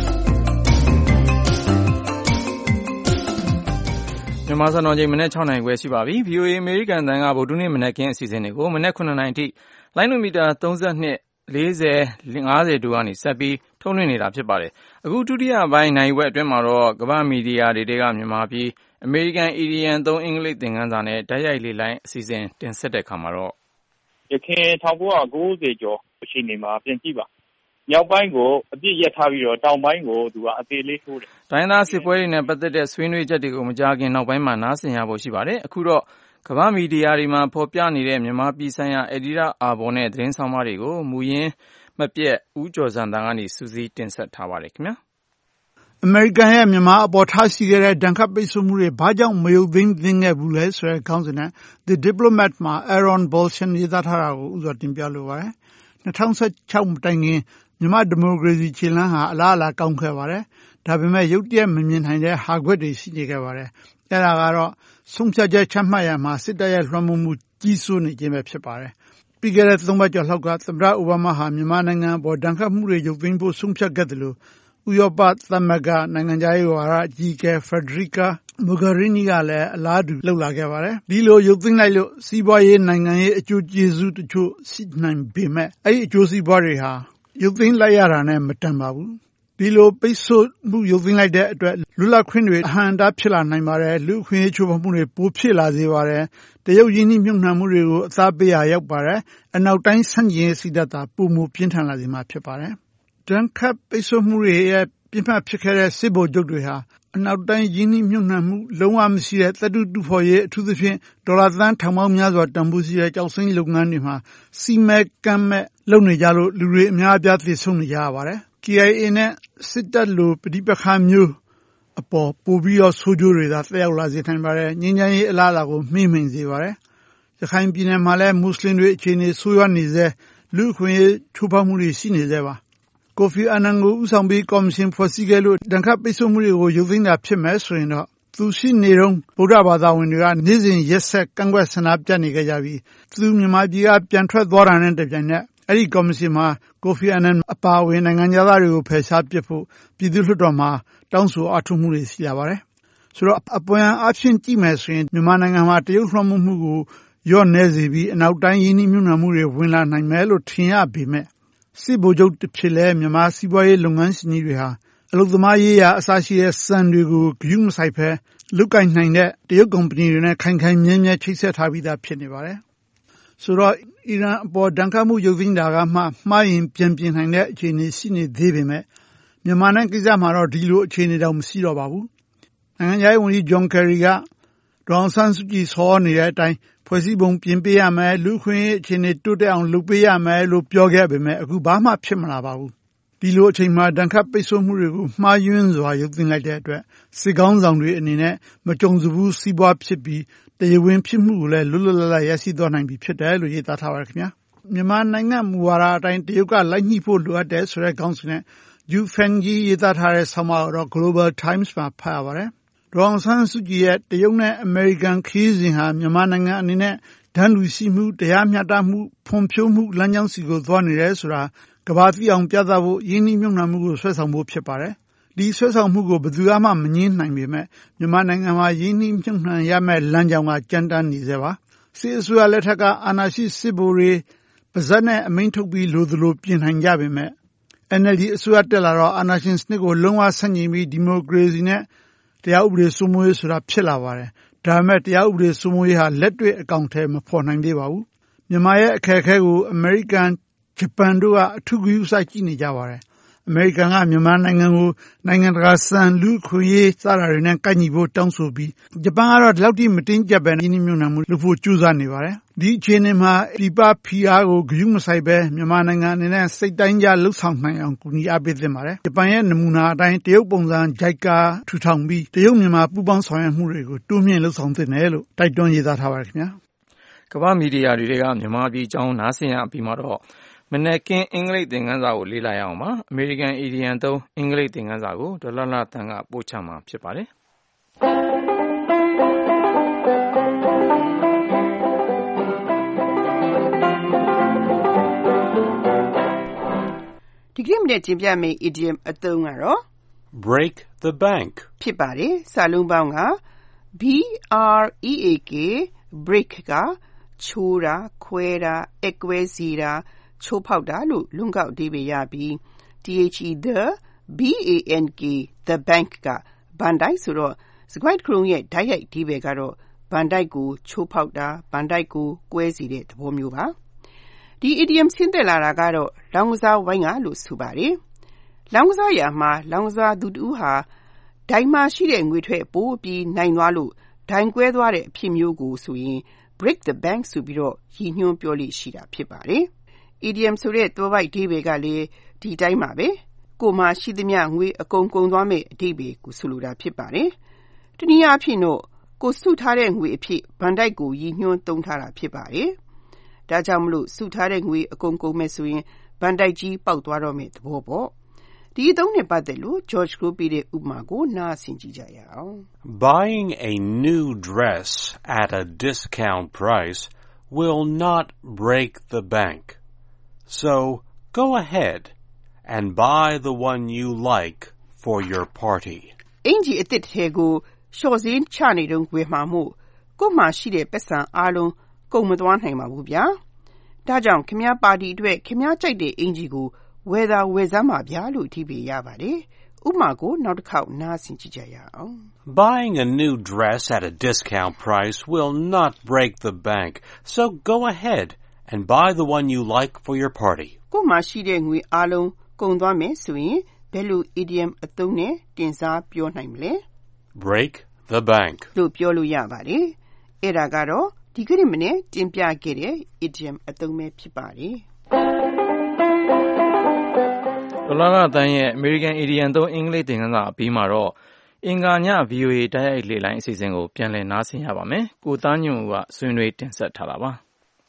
Speaker 2: မြန်မာစံတော်ချိန်မနက်၆နာရီခွဲရှိပါပြီ။ ဗွီ အို အေ အမေရိကန်အသံကဗုဒ္ဓဟူးနေ့မနက်ခင်းအစီအစဉ်တွေကိုမနက်၇နာရီအထိလိုင်းဒိုမီတာ၃၂၊၄၀၊၅၀တို့ကနေဆက်ပြီးထုတ်လွှင့်နေတာဖြစ်ပါတယ်။အခုဒုတိယပိုင်းနာရီဝက်အတွင်းမှာတော့ကမ္ဘာ့မီဒီယာတွေထဲကမြန်မာပြည်အမေရိကန်အီဒီယံသုံးအင်္ဂလိပ်သင်ခန်းစာနဲ့တိုက်ရိုက်လေလိုင်းအစီအစဉ်တင်ဆက်တဲ့အခါမှာတော့
Speaker 13: ယခင်၁၉၉၀ကျော်အချိန်တွေမှာပြန်ကြည့်ပါမြောက်ပိုင်းကိုအပြစ်ရက်ထားပြီးတော့တောင်ပိုင်းကိုသူကအသေးလေးထိုးတယ်
Speaker 2: ။တိုင်းသားစစ်ပွဲတွေနဲ့ပတ်သက်တဲ့ဆွေးနွေးချက်တွေကိုမကြာခင်နောက်ပိုင်းမှာနားဆင်ရဖို့ရှိပါတယ်။အခုတော့ကမ္ဘာ့မီဒီယာတွေမှာဖော်ပြနေတဲ့မြန်မာပြည်ဆိုင်ရာအယ်ဒီတာအာဘော်နဲ့သတင်းဆောင်းပါးတွေကိုမူရင်းမပြတ်ဦးကျော်ဇံသာကနေစူးစီးတင်ဆက်ထားပါတယ်ခင်ဗျာ
Speaker 5: ။အမေရိကန်ရဲ့မြန်မာအပေါ်ထားရှိခဲ့တဲ့ဒဏ်ခတ်ပိတ်ဆို့မှုတွေဘာကြောင့်မရုပ်သိမ်းသင့်ခဲ့ဘူးလဲဆိုတဲ့ခေါင်းစဉ်နဲ့ The Diplomat မှာ Aaron Bolshan ရေးသားထားတာကိုဥစွာတင်ပြလိုပါတယ်။၂၀၁၆မတိုင်ခင်မြန်မာဒီမိုကရေစီခြေလှမ်းဟာအလားအလာကောင်းခဲ့ပါတယ်။ဒါပေမဲ့ရုတ်တရက်မမြင်နိုင်တဲ့ဟာခွက်တွေရှိနေခဲ့ပါတယ်။အဲဒါကတော့ဆုံးဖြတ်ချက်ချမှတ်ရမှာစစ်တပ်ရဲ့လွှမ်းမိုးမှုကြီးစိုးနေခြင်းပဲဖြစ်ပါတယ်။ပြီးခဲ့တဲ့သုံးပတ်ကျော်လောက်ကသမ္မတအိုဘားမားဟာမြန်မာနိုင်ငံအပေါ်ဒဏ်ခတ်မှုတွေရုပ်သိမ်းဖို့ဆုံးဖြတ်ခဲ့တယ်လို့ဥရောပသမဂ္ဂနိုင်ငံခြားရေးဝါဒအကြီးအကဲ Federica Mogherini ကလည်းအလားတူလှုပ်လာခဲ့ပါတယ်။ဒီလိုရုပ်သိမ်းလိုက်လို့စီးပွားရေးနိုင်ငံရေးအကျိုးကျေးဇူးတချို့ရှိနိုင်ပေမဲ့အဲ့ဒီအကျိုးစီးပွားတွေဟာရုပ်သိမ်းလိုက်ရတာနဲ့မတန်ပါဘူး။ဒီလိုပိတ်ဆို့မှုရုပ်သိမ်းလိုက်တဲ့အတွက်လွတ်လပ်ခွင့်တွေအဟန့်အတားဖြစ်လာနိုင်ပါတယ်။လူ့အခွင့်အရေးချိုးဖောက်မှုတွေပိုဖြစ်လာစေပါတယ်။တရုတ်ရင်းနှီးမြှုပ်နှံမှုတွေကိုအသားပေးရာရောက်ပါတယ်။အနောက်တိုင်းဆန့်ကျင်ရေးစိတ်ဓာတ်သာပိုမိုပြင်းထန်လာစေမှာဖြစ်ပါတယ်။ဒဏ်ခတ်ပိတ်ဆို့မှုတွေရဲ့ပြင်းထန်ဖြစ်ခဲ့တဲ့စစ်ဗိုလ်ချုပ်တွေဟာအနောက်တိုင်းရင်းနှီးမြှုပ်နှံမှုလုံးဝမရှိတဲ့သတ္တုတူဖော်ရေးအထူးသဖြင့်ဒေါ်လာသန်းထောင်ပေါင်းများစွာတန်ဖိုးရှိတဲ့ကျောက်စိမ်းလုပ်ငန်းတွေမှာစီမဲကမ်းမဲ့လုပ်နေကြလို့လူတွေအများအပြားသေဆုံးနေကြရပါတယ်။ K I A နဲ့စစ်တပ်လိုပဋိပက္ခမျိုးအပေါ်ပိုပြီးတော့ဆိုးကျိုးတွေသာတက်ရောက်လာစေနိုင်ပါတယ်။ငြိမ်းချမ်းရေးအလားအလာကိုမှီးမှိန်စေပါတယ်။ရခိုင်ပြည်နယ်မှာလည်းမွတ်စလင်တွေအခြေအနေဆိုးရွားနေစေလူ့အခွင့်အရေးချိုးဖောက်မှုတွေရှိနေစေပါ။ကိုဖီအာနန်ကိုဦးဆောင်ပြီးကော်မရှင်ဖွဲ့စည်းခဲ့လို့ဒဏ်ခတ်ပိတ်ဆို့မှုတွေကိုရုပ်သိမ်းတာဖြစ်မယ်ဆိုရင်တော့သူရှိနေတော့ဗုဒ္ဓဘာသာဝင်တွေကနေ့စဉ်ရက်ဆက်ကန့်ကွက်ဆန္ဒပြနေကြကြပြီးသူမြန်မာပြည်ကပြန်ထွက်သွားတာနဲ့တပြိုင်နက်အဲ့ဒီကော်မရှင်မှာကိုဖီအာနန်အပါအဝင်နိုင်ငံသားတွေကိုဖယ်ရှားပစ်ဖို့ပြည်သူ့လွှတ်တော်မှာတောင်းဆိုအားထုတ်မှုတွေရှိလာပါတယ်။ဆိုတော့အပေါ်အဖြစ်ကြည့်မယ်ဆိုရင်မြန်မာနိုင်ငံမှာတရုတ်လွှမ်းမိုးမှုကိုရော့နေစေပြီးအနောက်တိုင်းရင်းနှီးမြှုပ်နှံမှုတွေဝင်လာနိုင်မယ်လို့ထင်ရပေမဲ့စစ်ဗိုလ်ချုပ်တစ်ဖြစ်လဲမြန်မာစီးပွားရေးလုပ်ငန်းရှင်ကြီးတွေဟာအလုပ်သမားရေးရာအစရှိတဲ့စံတွေကိုဂရုမစိုက်ဘဲလုကင်နိုင်တဲ့တရုတ်ကုမ္ပဏီတွေနဲ့ခိုင်ခိုင်မြဲမြဲချိတ်ဆက်ထားပြီးသားဖြစ်နေပါတယ်။ဆိုတော့အီရန်အပေါ်ဒဏ်ခတ်မှုရုပ်သိမ်းတာကမှမှားရင်ပြန်ပြင်နိုင်တဲ့အခြေအနေရှိနေသေးပေမဲ့မြန်မာနိုင်ငံကိစ္စမှာတော့ဒီလိုအခြေအနေတော့မရှိတော့ပါဘူး။နိုင်ငံခြားရေးဝန်ကြီးဂျွန်ကယ်ရီကဒေါ်အောင်ဆန်းစုကြည်ဆော်နေတဲ့အတိုင်းဖွဲ့စည်းပုံပြင်ပေးရမယ်လူ့ခွင့်အခြေအနေတိုးတက်အောင်လုပ်ပေးရမယ်လို့ပြောခဲ့ပေမဲ့အခုဘာမှဖြစ်မလာပါဘူး။ဒီလိုအချိန်မှာဒဏ်ခတ်ပိတ်ဆို့မှုတွေကိုမှားယွင်းစွာရုပ်သိမ်းလိုက်တဲ့အတွက်စစ်ကောင်းဆောင်တွေအနေနဲ့မကြုံစဘူးစီးပွားဖြစ်ပြီးတရားဝင်ဖြစ်မှုကိုလည်းလွတ်လွတ်လပ်လပ်ရရှိသွားနိုင်ပြီဖြစ်တယ်လို့ရေးသားထားပါတယ်ခင်ဗျာ။မြန်မာနိုင်ငံမူဝါဒအတိုင်းတရုတ်ကလိုက်ညှိဖို့လိုအပ်တယ်ဆိုတဲ့ခေါင်းစဉ်နဲ့ဂျူဖန်ဂျီရေးသားထားတဲ့ဆောင်းပါးတော့ Global Times မှာဖတ်ရပါတယ်။ဒေါ်အောင်ဆန်းစုကြည်ရဲ့တရုတ်နဲ့အမေရိကန်ခရီးစဉ်ဟာမြန်မာနိုင်ငံအနေနဲ့တန်းတူရှိမှုတရားမျှတမှုဖွံ့ဖြိုးမှုလမ်းကြောင်းစီကိုသွားနေတယ်ဆိုတာကမ္ဘာသိအောင်ပြသဖို့ယင်းနှိမ့်ညွှန်မှုကိုဆွဲဆောင်ဖို့ဖြစ်ပါတယ်။ဒီဆွဲဆောင်မှုကိုဘယ်သူမှမငြင်းနိုင်ပေမဲ့မြန်မာနိုင်ငံမှာယင်းနှိမ့်ညွှန်ရမယ့်လမ်းကြောင်းကကြမ်းတမ်းနေစေပါ။စစ်အစိုးရလက်ထက်ကအာဏာရှိစစ်ဗိုလ်တွေပါဇက်နဲ့အမိန့်ထုတ်ပြီးလိုသလိုပြင်နိုင်ကြပေမဲ့ N L D အစိုးရတက်လာတော့အာဏာရှင်စနစ်ကိုလုံးဝဆန့်ကျင်ပြီးဒီမိုကရေစီနဲ့တရားဥပဒေစိုးမိုးရေးဆိုတာဖြစ်လာပါတယ်။ဒါပေမဲ့တရားဥပဒေစိုးမိုးရေးဟာလက်တွေ့အကောင်အထည်မဖော်နိုင်သေးပါဘူး။မြန်မာရဲ့အခက်အခဲကိုအမေရိကန်ဂျပန်တို့ကအထူးဂရုစိုက်ကြည့်နေကြပါတယ်အမေရိကန်ကမြန်မာနိုင်ငံကိုနိုင်ငံတကာစံလူ့ခွင့်ရေးစတာတွေနဲ့ကိုက်ညီဖို့တောင်းဆိုပြီးဂျပန်ကတော့ဒီလောက်ထိမတင်းကျပ်ပဲရင်းနှီးမြှုပ်နှံမှုလုပ်ဖို့ကြိုးစားနေပါတယ်။ဒီအခြေအနေမှာပြပဖီအားကိုဂရုမစိုက်ပဲမြန်မာနိုင်ငံအနေနဲ့စိတ်တိုင်းကြလှုပ်ဆောင်နိုင်အောင်ကူညီအားပေးသင့်ပါတယ်။ဂျပန်ရဲ့နမူနာအတိုင်းတရုတ်ပုံစံ ဂျိုက်ကာ ထူထောင်ပြီးတရုတ်မြန်မာပူးပေါင်းဆောင်ရွက်မှုတွေကိုတိုးမြှင့်လှုပ်ဆောင်သင့်တယ်လို့တိုက်တွန်းရေးသားထားပါတယ်ခင်ဗျာ
Speaker 2: ။ကမ္ဘာမီဒီယာတွေကမြန်မာပြည်အကြောင်းနားဆင်ရပြီးမှတော့မနက်ကင်းအင်္ဂလိပ်သင်ခန်းစာကိုလေ့လာရအောင်ပါ။အမေရိကန်အီဒီယံသုံးအင်္ဂလိပ်သင်ခန်းစာကိုဒေါ်လာလာတန်ကပို့ချမှာဖြစ်ပါတယ်။
Speaker 20: ဒီကနေ့နဲ့တင်ပြမယ့် idiom အသုံးကတော့
Speaker 3: break the bank
Speaker 20: ဖြစ်ပါတယ်။စာလုံးပေါင်းက B R E A K break ကချိုးတာခွဲတာအကွဲစီတာချိုးဖောက်တာလို့လုံကောက်အဓိပ္ပာယ်ရပြီး the the B A N K the bank ကဘန်တိုက်ဆိုတော့စကွိုက်ခရုံရဲ့ဓာတ်ရိုက်အဓိပ္ပာယ်ကတော့ဘန်တိုက်ကိုချိုးဖောက်တာဘန်တိုက်ကိုကွဲစီတဲ့သဘောမျိုးပါ။ဒီ idiom ဆင်းသက်လာတာကတော့လောင်ကစားဝိုင်းကလို့ဆိုပါတယ်။လောင်ကစားရာမှာလောင်ကစားသူတူဟာဒိုင်မှာရှိတဲ့ငွေထွက်ပိုးပြီးနိုင်သွားလို့ဒိုင်ကွဲသွားတဲ့အဖြစ်မျိုးကိုဆိုရင် break the bank ဆိုပြီးတော့ရည်ညွှန်းပြောလို့ရှိတာဖြစ်ပါတယ်။ idiom ဆိုတဲ့သွယ်ဝိုက်အဓိပ္ပာယ်ကလည်းဒီတိုင်းပါပဲ။ကိုယ်မှာရှိသမျှငွေအကုန်ကုန်သွားမယ့်အဓိပ္ပာယ်ကိုဆိုလိုတာဖြစ်ပါတယ်။တနည်းအားဖြင့်တော့ကိုစုထားတဲ့ငွေအဖြစ်ဘန်တိုက်ကိုရည်ညွှန်းသုံးထားတာဖြစ်ပါတယ်။ဒါကြောင့်မလို့စုထားတဲ့ငွေအကုန်ကုန်မဲ့ဆိုရင်ဘန်တိုက်ကြီးပေါက်သွားတော့မယ့်သဘောပေါ့။ဒီအသုံးနဲ့ပတ်သက်လို့ George ကိုပေးတဲ့ဥပမာကိုနားဆင်ကြည့်ကြရအောင်။
Speaker 3: Buying a new dress at a discount price will not break the bank. So go ahead and buy the one you like for your party.
Speaker 20: အင်ကြီးအစ်စ်ထဲကိုရှော့စင်းချနေတုန်းဝယ်မှာမို့ကို့မှာရှိတဲ့ပတ်စံအားလုံးကုန်မသွားနိုင်ပါဘူးဗျာ။ဒါကြောင့်ခင်ဗျားပါတီအတွက်ခင်ဗျားကြိုက်တဲ့အင်ကြီးကိုဝယ်သာဝယ်စမ်းပါဗျာလို့အဓိပ္ပာယ်ရပါတယ်။ဥပမာကိုနောက်တစ်ခေါက်နားဆင်ကြည့်ကြရအောင်။
Speaker 3: Buying a new dress at a discount price will not break the bank. So go ahead and buy the one you like for your party.
Speaker 20: ကို့မှာရှိတဲ့ငွေအားလုံးကုန်သွားမယ်ဆိုရင်ဘယ်လို idiom အသုံးနဲ့တင်စားပြောနိုင်မလဲ။
Speaker 3: break the bank
Speaker 20: လို့ပြောလို့ရပါတယ်။အဲ့ဒါကတော့ဒီကနေ့မနေ့တင်ပြခဲ့တဲ့ idiom အသုံးပဲဖြစ်ပါတယ်။
Speaker 2: ဒေါ်လာလာတန်ရဲ့အမေရိကန်အီဒီယံသုံးအင်္ဂလိပ်သင်ခန်းစာအပြီးမှာတော့အင်္ဂါည ဗီအိုအေတိုက်ရိုက်လေ့လိုင်းအစီအစဉ်ကိုပြန်လည်နားဆင်ရပါမယ်။ကိုသားညွန့်ဦးကဆွေးနွေးတင်ဆက်ထားတာပါ။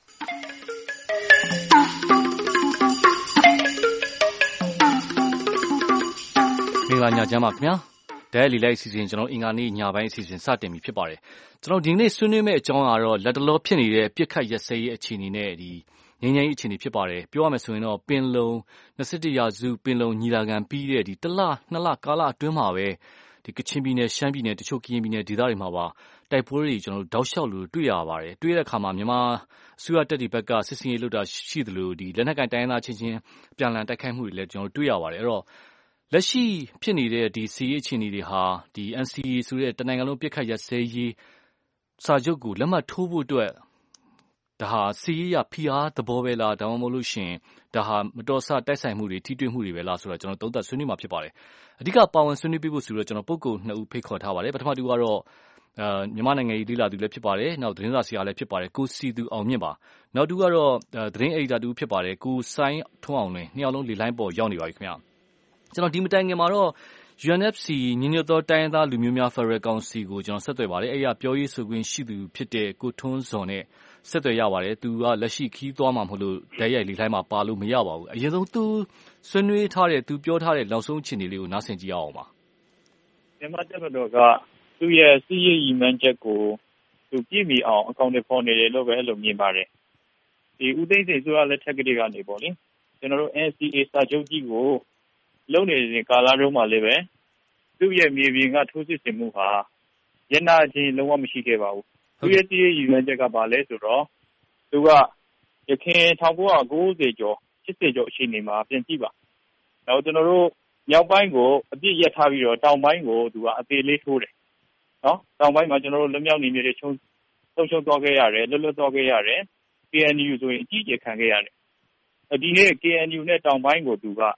Speaker 2: မင်္ဂလာညချမ်းပါခင်ဗျာ။တိုက်ရိုက်လေ့လိုင်းအစီအစဉ်ကျွန်တော်အင်္ဂါနေ့ညပိုင်းအစီအစဉ်စတင်ပြီဖြစ်ပါတယ်။ကျွန်တော်ဒီနေ့ဆွေးနွေးမယ့်အကြောင်းကတော့လက်တလောဖြစ်နေတဲ့ပြစ်ခတ်ရက်စဲရေးအခြေအနေနဲ့ဒီငြိမ်းချမ်းရေးအခြေအနေဖြစ်ပါတယ်။ပြောရမယ်ဆိုရင်တော့ပင်လုံ၂၁ရာစုပင်လုံညီလာခံပြီးတဲ့ဒီတစ်လနှစ်လကာလအတွင်းမှာပဲဒီကချင်ပြည်နယ်ရှမ်းပြည်နယ်တချို့ကရင်ပြည်နယ်ဒေသတွေမှာပါတိုက်ပွဲတွေကျွန်တော်တို့တောက်လျှောက်လို့တွေ့ရပါတယ်။တွေ့ရတဲ့အခါမှာမြန်မာအစိုးရတပ်တွေဘက်ကစစ်စင်ရေးလုပ်တာရှိသလိုဒီလက်နက်ကိုင်တိုင်းသားချင်းချင်းပြန်လည်တိုက်ခိုက်မှုတွေလည်းကျွန်တော်တို့တွေ့ရပါတယ်။အဲ့တော့လက်ရှိဖြစ်နေတဲ့ဒီစီရေးအခြေအနေတွေဟာဒီ N C A ဆိုတဲ့တနိုင်ငံလုံးပြစ်ခတ်ရက်စဲရေးစာချုပ်ကိုလက်မှတ်ထိုးဖို့အတွက်ဒါဟာစီးရဖိအားသဘောပဲလားဒါမှမဟုတ်လို့ရှင်ဒါဟာမတော်ဆတိုက်ဆိုင်မှုတွေထိတွေ့မှုတွေပဲလားဆိုတော့ကျွန်တော်သုံးသပ်ဆွေးနွေးမှာဖြစ်ပါတယ်အဓိကပါဝင်ဆွေးနွေးပြဖို့ဆိုတော့ကျွန်တော်ပုဂ္ဂိုလ်နှစ်ဦးဖိတ်ခေါ်ထားပါတယ်ပထမတူကတော့အာမြန်မာနိုင်ငံရေးလေးလာသူလည်းဖြစ်ပါတယ်နောက်သတင်းစာဆရာလည်းဖြစ်ပါတယ်ကိုစီသူအောင်မြင့်ပါနောက်တူကတော့သတင်းအယ်ဒီတာတူဖြစ်ပါတယ်ကိုစိုင်းထွန်းအောင်လွင်နှစ်ယောက်လုံးလေလိုင်းပေါ်ရောက်နေပါပြီခင်ဗျာကျွန်တော်ဒီမတိုင်ခင်မှာတော့ U N F C ညီညွတ်သောတိုင်းရင်းသားလူမျိုးများဖက်ဒရယ်ကောင်စီကိုကျွန်တော်ဆက်သွယ်ပါတယ်အဲ့ရပြောရေးဆိုခွင့်ရှိသူဖြစ်တဲ့ကိုထွန်းဇော်နဲ့ဆက်သွယ်ရပါတယ်သူကလက်ရှိခီးသွားမှာမဟုတ်လို့ဓာတ်ရိုက်လေလိုင်းမှာပါလို့မရပါဘူးအရင်ဆုံးသူဆွေးနွေးထားတဲ့သူပြောထားတဲ့နောက်ဆုံးအခြေအနေလေးကိုနားဆင်ကြည့်အောင်ပါ
Speaker 13: မြန်မာတပ်မတော်ကသူ့ရဲ့စီးရေးရည်မှန်းချက်ကိုသူပြည့်မီအောင်အကောင့်တွေပေါ်နေတယ်လို့ပဲအဲ့လိုမြင်ပါတယ်ဒီဦးသိန်းစိန်ဆိုရလက်ထက်ကလေးကနေပေါ့လေကျွန်တော်တို့ N C A စာချုပ်ကြီးကိုလုံနေတဲ့ကာလတုန်းမှာလည်းပဲသူ့ရဲ့မြေပြင်ကထိုးစစ်ဆင်မှုဟာရနာချင်းလုံးဝမရှိခဲ့ပါဘူးသူရဲ့တည်ရည်မှန်းချက်ကဘာလဲဆိုတော့သူကရခင်၁၉၉၀ကျော်၈၀ကျော်အချိန်နေမှာပြင်ကြည့်ပါနောက်ကျွန်တော်တို့မြောက်ပိုင်းကိုအပြစ်ရက်ထားပြီးတော့တောင်ပိုင်းကိုသူကအသေးလေးထိုးတယ်နော်တောင်ပိုင်းမှာကျွန်တော်တို့လွမြောက်နေနေတဲ့ချုံဆုံးရှုံးသွားခဲ့ရတယ်လွတ်လွတ်သွားခဲ့ရတယ် K N U ဆိုရင်အကြီးအကျယ်ခံခဲ့ရတယ်ဒီနေ့ K N U နဲ့တောင်ပိုင်းကိုသူက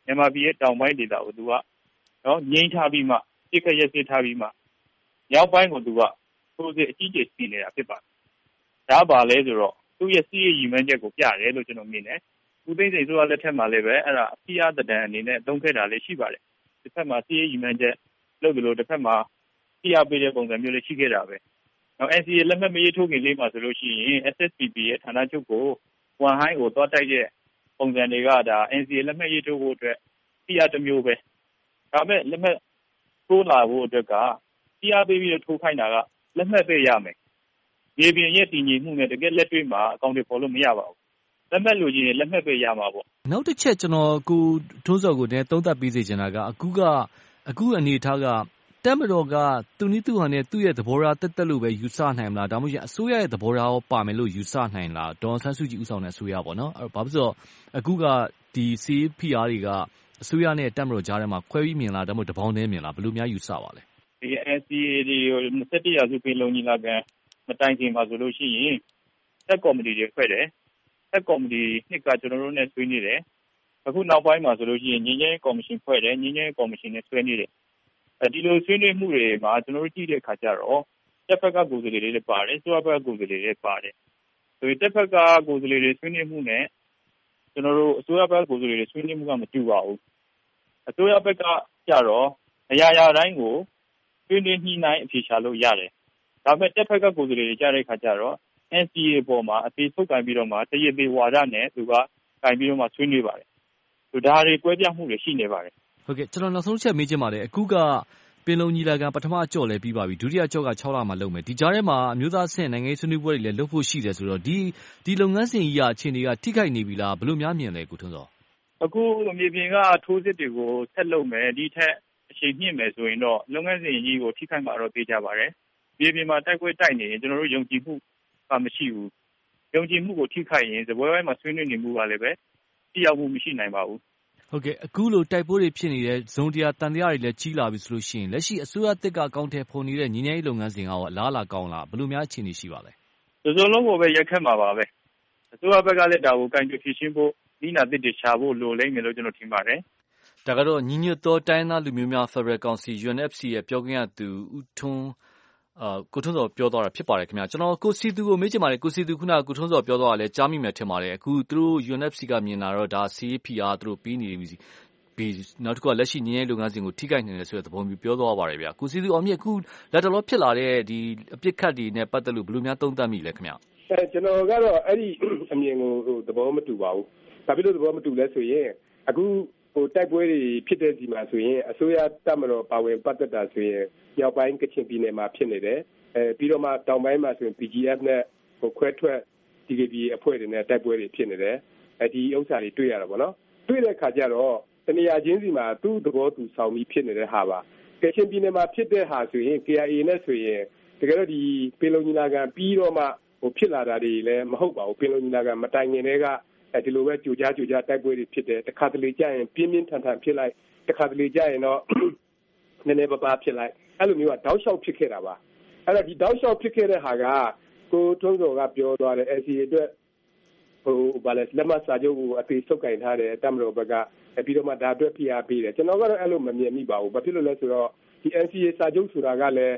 Speaker 13: မြန်မာပြည်ရဲ့တောင်ပိုင်းဒေသကိုသူကနော်ငြိမ်းထားပြီးမှပြစ်ခတ်ရက်စက်ထားပြီးမှမြောက်ပိုင်းကိုသူကထိုးစစ်အကြီးကျယ်စီနေတာဖြစ်ပါတယ်။ဒါပါလဲဆိုတော့သူ့ရဲ့စီးရီရည်မှန်းချက်ကိုပြတယ်လို့ကျွန်တော်မြင်တယ်။ဦးသိန်းစိန်ဆိုရလက်ထက်မှာလည်းပဲအဲ့ဒါအပြားတဒံအနေနဲ့သုံးခဲ့တာလည်းရှိပါတယ်။တစ်ဖက်မှာစီးရီရည်မှန်းချက်လုပ်တယ်လို့တစ်ဖက်မှာပြားပေးတဲ့ပုံစံမျိုးလေးရှိခဲ့တာပဲ။နောက် N C A လက်မှတ်မရေးထိုးခင်လေးမှာဆိုလို့ရှိရင် S S P P ရဲ့ဌာနချုပ်ကိုဝန်ဟိုင်းကိုသွားတိုက်တဲ့ပုံစံတွေကဒါ N C A လက်မှတ်ရေးထိုးဖို့အတွက်ပြားတစ်မျိုးပဲ။ဒါပေမဲ့လက်မှတ်ထိုးလာဖို့အတွက်ကပြားပေးပြီးထိုးခိုင်းတာကလက်မှတ်ပေးရမယ်။မြေပြင်ရဲ့တည်ငြိမ်မှုနဲ့တကယ်လက်တွေ့မှာအကောင့်တွေပေါ်လို့မရပါဘူး။လက်မှတ်လို့ချင်းလက်မှတ်ပေးရမှာပေါ့
Speaker 1: ။နောက်တစ်ချက်ကျွန်တော်ကိုထွန်းစောကိုလည်းသုံးသပ်ပေးစေချင်တာကအခုကအခုအနေထားကတက်မတော်ကသူနည်းသူဟန်နဲ့သူ့ရဲ့သဘောထားတက်တက်လို့ပဲယူဆနိုင်မလားဒါမှမဟုတ်အစိုးရရဲ့သဘောထားရောပါမယ်လို့ယူဆနိုင်လားဒေါ်ဆန်းစုကြည်ဦးဆောင်တဲ့အစိုးရပေါ့နော်အဲ့တော့ဘာဖြစ်လို့အခုကဒီ C P R တွေကအစိုးရနဲ့တက်မတော်ကြားထဲမှာခွဲပြီးမြင်လားဒါမှမဟုတ်တပေါင်းတည်းမြင်လားဘယ်လိုများယူဆပါလဲ
Speaker 13: ဒီ N C A တွေကို၂၁ရာစုပင်လုံညီလာခံမတိုင်ခင်ပါဆိုလို့ရှိရင်တက်ကော်မတီတွေဖွဲ့တယ်တက်ကော်မတီနှစ်ကကျွန်တော်တို့နဲ့ဆွေးနွေးတယ်အခုနောက်ပိုင်းမှာဆိုလို့ရှိရင်ငြိမ်းချမ်းရေးကော်မရှင်ဖွဲ့တယ်ငြိမ်းချမ်းရေးကော်မရှင်နဲ့ဆွေးနွေးတယ်အဲဒီလိုဆွေးနွေးမှုတွေမှာကျွန်တော်တို့ကြည့်တဲ့အခါကျတော့တက်ဖက်ကကိုယ်စားလှယ်တွေလည်းပါတယ်ဆိုရဘက်ကကိုယ်စားလှယ်တွေလည်းပါတယ်ဆိုတော့တက်ဖက်ကကိုယ်စားလှယ်တွေဆွေးနွေးမှုနဲ့ကျွန်တော်တို့အစိုးရဘက်ကကိုယ်စားလှယ်တွေဆွေးနွေးမှုကမတူပါဘူးအစိုးရဘက်ကကျတော့အရာရာတိုင်းကိုဆွေးနွေးညှိနှိုင်းအဖြေရှာလို့ရတယ်ဒါပေမဲ့တက်ဖက်ကကိုယ်စားလှယ်တွေကြားတဲ့အခါကျတော့ N C A ပေါ်မှာအသေးထုတ်ကန်ပြီးတော့မှတရည်သေးဝါဒနဲ့သူကကန်ပြီးတော့မှဆွေးနွေးပါတယ်ဆိုဒါတွေကွဲပြားမှုတွေရှိနေပါတယ်
Speaker 1: ဟုတ်ကဲ့ကျွန်တော်နောက်ဆုံးချက်မေးချင်ပါတယ်အခုကပင်လုံညီလာခံပထမအကြော့လည်းပြီးပါပြီဒုတိယအကြော့က၆လမှလုပ်မယ်ဒီကြားထဲမှာအမျိုးသားအဆင့်နိုင်ငံရေးဆွေးနွေးပွဲတွေလည်းလုပ်ဖို့ရှိတယ်ဆိုတော့ဒီဒီလုပ်ငန်းစဉ်ကြီးကအခြေအနေကထိခိုက်နေပြီလားဘယ်လိုများမြင်လဲကိုထွန်းစော
Speaker 13: အခုမြေပြင်ကထိုးစစ်တွေကိုဆက်လုပ်မယ်ဒီထက်အချိန်မြင့်မယ်ဆိုရင်တော့လုပ်ငန်းစဉ်ကြီးကိုထိခိုက်မှာတော့သိကြပါတယ်မြေပြင်မှာတိုက်ပွဲတိုက်နေရင်ကျွန်တော်တို့ယုံကြည်မှုကမရှိဘူးယုံကြည်မှုကိုထိခိုက်ရင်ဇပွဲပိုင်းမှာဆွေးနွေးနေမှုကလည်းပဲတိရောက်မှုမရှိနိုင်ပါဘူး
Speaker 1: ဟုတ်ကဲ့အခုလိုတိုက်ပွဲတွေဖြစ်နေတဲ့ဇုံတရားတန်တရားတွေလည်းကြီးလာပြီဆိုလို့ရှိရင်လက်ရှိအစိုးရတစ်ကအကောင့်ထဲပုံနေတဲ့ညီညာရေးလုပ်ငန်းစဉ်ကလားလာကောင်းလားဘယ်လိုများအခြေအနေရှိပါလဲ
Speaker 13: ဒီလိုလုံးကိုပဲရက်ခက်မှာပါပဲအစိုးရဘက်ကလည်းဒါကိုကင်တွယ်ဖြည့်ရှင်းဖို့ဒီနာတစ်တွေရှာဖို့လိုလိမ့်မယ်လို့ကျွန်တော်ထင်ပါတယ်
Speaker 1: ဒါကတော့ညီညွတ်သောတိုင်းသားလူမျိုးများ Federal Council U N F C ရဲ့ပြောခွင့်ရသူဦးထွန်းအာကိုထွန်းစောပြောသွားတာဖြစ်ပါတယ်ခင်ဗျာကျွန်တော်ကိုစီသူကိုမေးချင်ပါတယ်ကိုစီသူခုနကကိုထွန်းစောပြောသွားတာလည်းကြားမိမယ်ထင်ပါတယ်အခုသူတို့ U N F C ကမြင်လာတော့ဒါ C P R သူတို့ပြီးနေပြီပြီးနောက်တစ်ခုကလက်ရှိညီညာရေးလုပ်ငန်းစဉ်ကိုထိခိုက်နေတယ်ဆိုတဲ့သဘောမျိုးပြောသွားပါတယ်ဗျာကိုစီသူအောင်မြင့်အခုလက်တော်ဖြစ်လာတဲ့ဒီအပြစ်ခတ်တွေနဲ့ပတ်သက်လို့ဘယ်လိုများသုံးသပ်မိလဲခင်ဗျာ
Speaker 4: အဲကျွန်တော်ကတော့အဲ့ဒီအမြင်ကိုဟိုသဘောမတူပါဘူးဒါဖြစ်လို့သဘောမတူလဲဆိုရင်အခုဟိုတိုက်ပွဲတွေဖြစ်တဲ့ဒီမှာဆိုရင်အစိုးရတပ်မတော်ပါဝင်ပတ်သက်တာဆိုရင်မြောက်ပိုင်းကချင်ပြည်နယ်မှာဖြစ်နေတယ်အဲပြီးတော့မှတောင်ပိုင်းမှာဆိုရင် P G F နဲ့ဟိုခွဲထွက် D K B အဖွဲ့တွေနဲ့တိုက်ပွဲတွေဖြစ်နေတယ်အဲဒီဥစ္စာတွေတွေ့ရတာပေါ့နော်တွေ့တဲ့အခါကျတော့တနေရာချင်းစီမှာသူ့သဘောသူဆောင်ပြီးဖြစ်နေတဲ့ဟာပါကချင်ပြည်နယ်မှာဖြစ်တဲ့ဟာဆိုရင် K I A နဲ့ဆိုရင်တကယ်တော့ဒီပင်လုံညီလာခံပြီးတော့မှဟိုဖြစ်လာတာတွေလည်းမဟုတ်ပါဘူးပင်လုံညီလာခံမတိုင်ခင်တည်းကအဲဒီလိုပဲကြိုကြားကြိုကြားတိုက်ပွဲတွေဖြစ်တယ်တခါတလေကြာရင်ပြင်းပြင်းထန်ထန်ဖြစ်လိုက်တခါတလေကြာရင်တော့နည်းနည်းပါးပါးဖြစ်လိုက်အဲ့လိုမျိုးကတောက်လျှောက်ဖြစ်ခဲ့တာပါအဲ့တော့ဒီတောက်လျှောက်ဖြစ်ခဲ့တဲ့ဟာကကိုထွန်းစောကပြောသွားတယ် N C A အတွက်ဟိုဘာလဲလက်မစာချုပ်ကိုအသေးဆုပ်ကင်ထားတယ်တမတော်ဘက်ကပြီးတော့မှဒါအတွက်ဖိအားပေးတယ်ကျွန်တော်ကတော့အဲ့လိုမမြင်မိပါဘူးဘာဖြစ်လို့လဲဆိုတော့ဒီ N C A စာချုပ်ဆိုတာကလည်း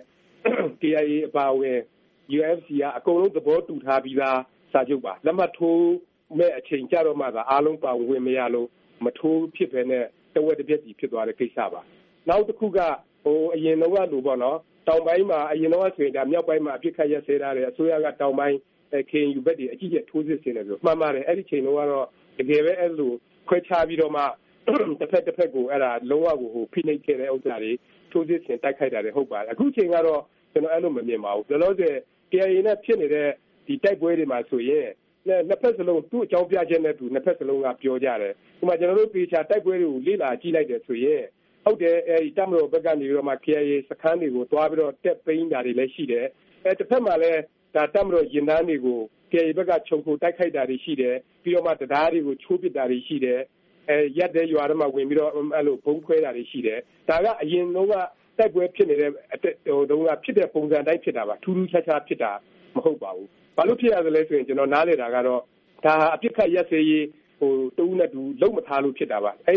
Speaker 4: K I A အပါအဝင် U N F C ကအကုန်လုံးသဘောတူထားပြီးသားစာချုပ်ပါလက်မှတ်ထိုးမဲ့အချိန်ကြတော့မှသာအားလုံးပါဝင်မရလို့မထိုးဖြစ်ပဲနဲ့တဝက်တစ်ပြက်စီဖြစ်သွားတဲ့ကိစ္စပါနောက်တစ်ခုကဟိုအရင်တော့လို့ပေါ့နော်တောင်ပိုင်းမှာအရင်တော့ဆိုရင်ဒါမြောက်ပိုင်းမှာအပြစ်ခတ်ရက်စဲထားတယ်အစိုးရကတောင်ပိုင်း K N U ဘက်တွေအကြီးကျယ်ထိုးစစ်ဆင်တယ်ဆိုမှန်ပါတယ်အဲ့ဒီချိန်တော့ကတော့တကယ်ပဲအဲ့လိုခွဲခြားပြီးတော့မှတစ်ဖက်တစ်ဖက်ကိုအဲ့ဒါလုံးဝကိုဟိုဖိနှိပ်ခဲ့တဲ့ဥစ္စာတွေထိုးစစ်ဆင်တိုက်ခိုက်တာတွေဟုတ်ပါတယ်အခုချိန်ကတော့ကျွန်တော်အဲ့လိုမမြင်ပါဘူးဒါလို့ဆို K I A နဲ့ဖြစ်နေတဲ့ဒီတိုက်ပွဲတွေမှာဆိုရင်နှစ်ဖက်စလုံးသူ့အကြောင်းပြချက်နဲ့သူနှစ်ဖက်စလုံးကပြောကြတယ်ဥပမာကျွန်တော်တို့ပေချာတိုက်ပွဲတွေကိုလေ့လာကြည့်လိုက်တယ်ဆိုရင်ဟုတ်တယ်အဲဒီတမတော်ဘက်ကနေပြီးတော့မှ K I A စခန်းတွေကိုတွားပြီးတော့တက်ပိန်းတာတွေလည်းရှိတယ်အဲတစ်ဖက်မှာလည်းဒါတမတော်ရင်သားတွေကို K I A ဘက်ကခြုံခိုတိုက်ခိုက်တာတွေရှိတယ်ပြီးတော့မှတရားတွေကိုချိုးပစ်တာတွေရှိတယ်အဲရက်တဲ့ရွာတွေမှာဝင်ပြီးတော့အဲ့လိုဘုံခွဲတာတွေရှိတယ်ဒါကအရင်တော့ကတိုက်ပွဲဖြစ်နေတဲ့ဟိုတုန်းကဖြစ်တဲ့ပုံစံတိုင်းဖြစ်တာပါထူးထူးခြားခြားဖြစ်တာမဟုတ်ပါဘူးဘာလို့ဖြစ်ရသလဲဆိုရင်ကျွန်တော်နားလည်တာကတော့ဒါအပြစ်ခတ်ရက်စေးရေးဟိုတူးနဲ့တူလုံးမထားလို့ဖြစ်တာပါအဲ့တော့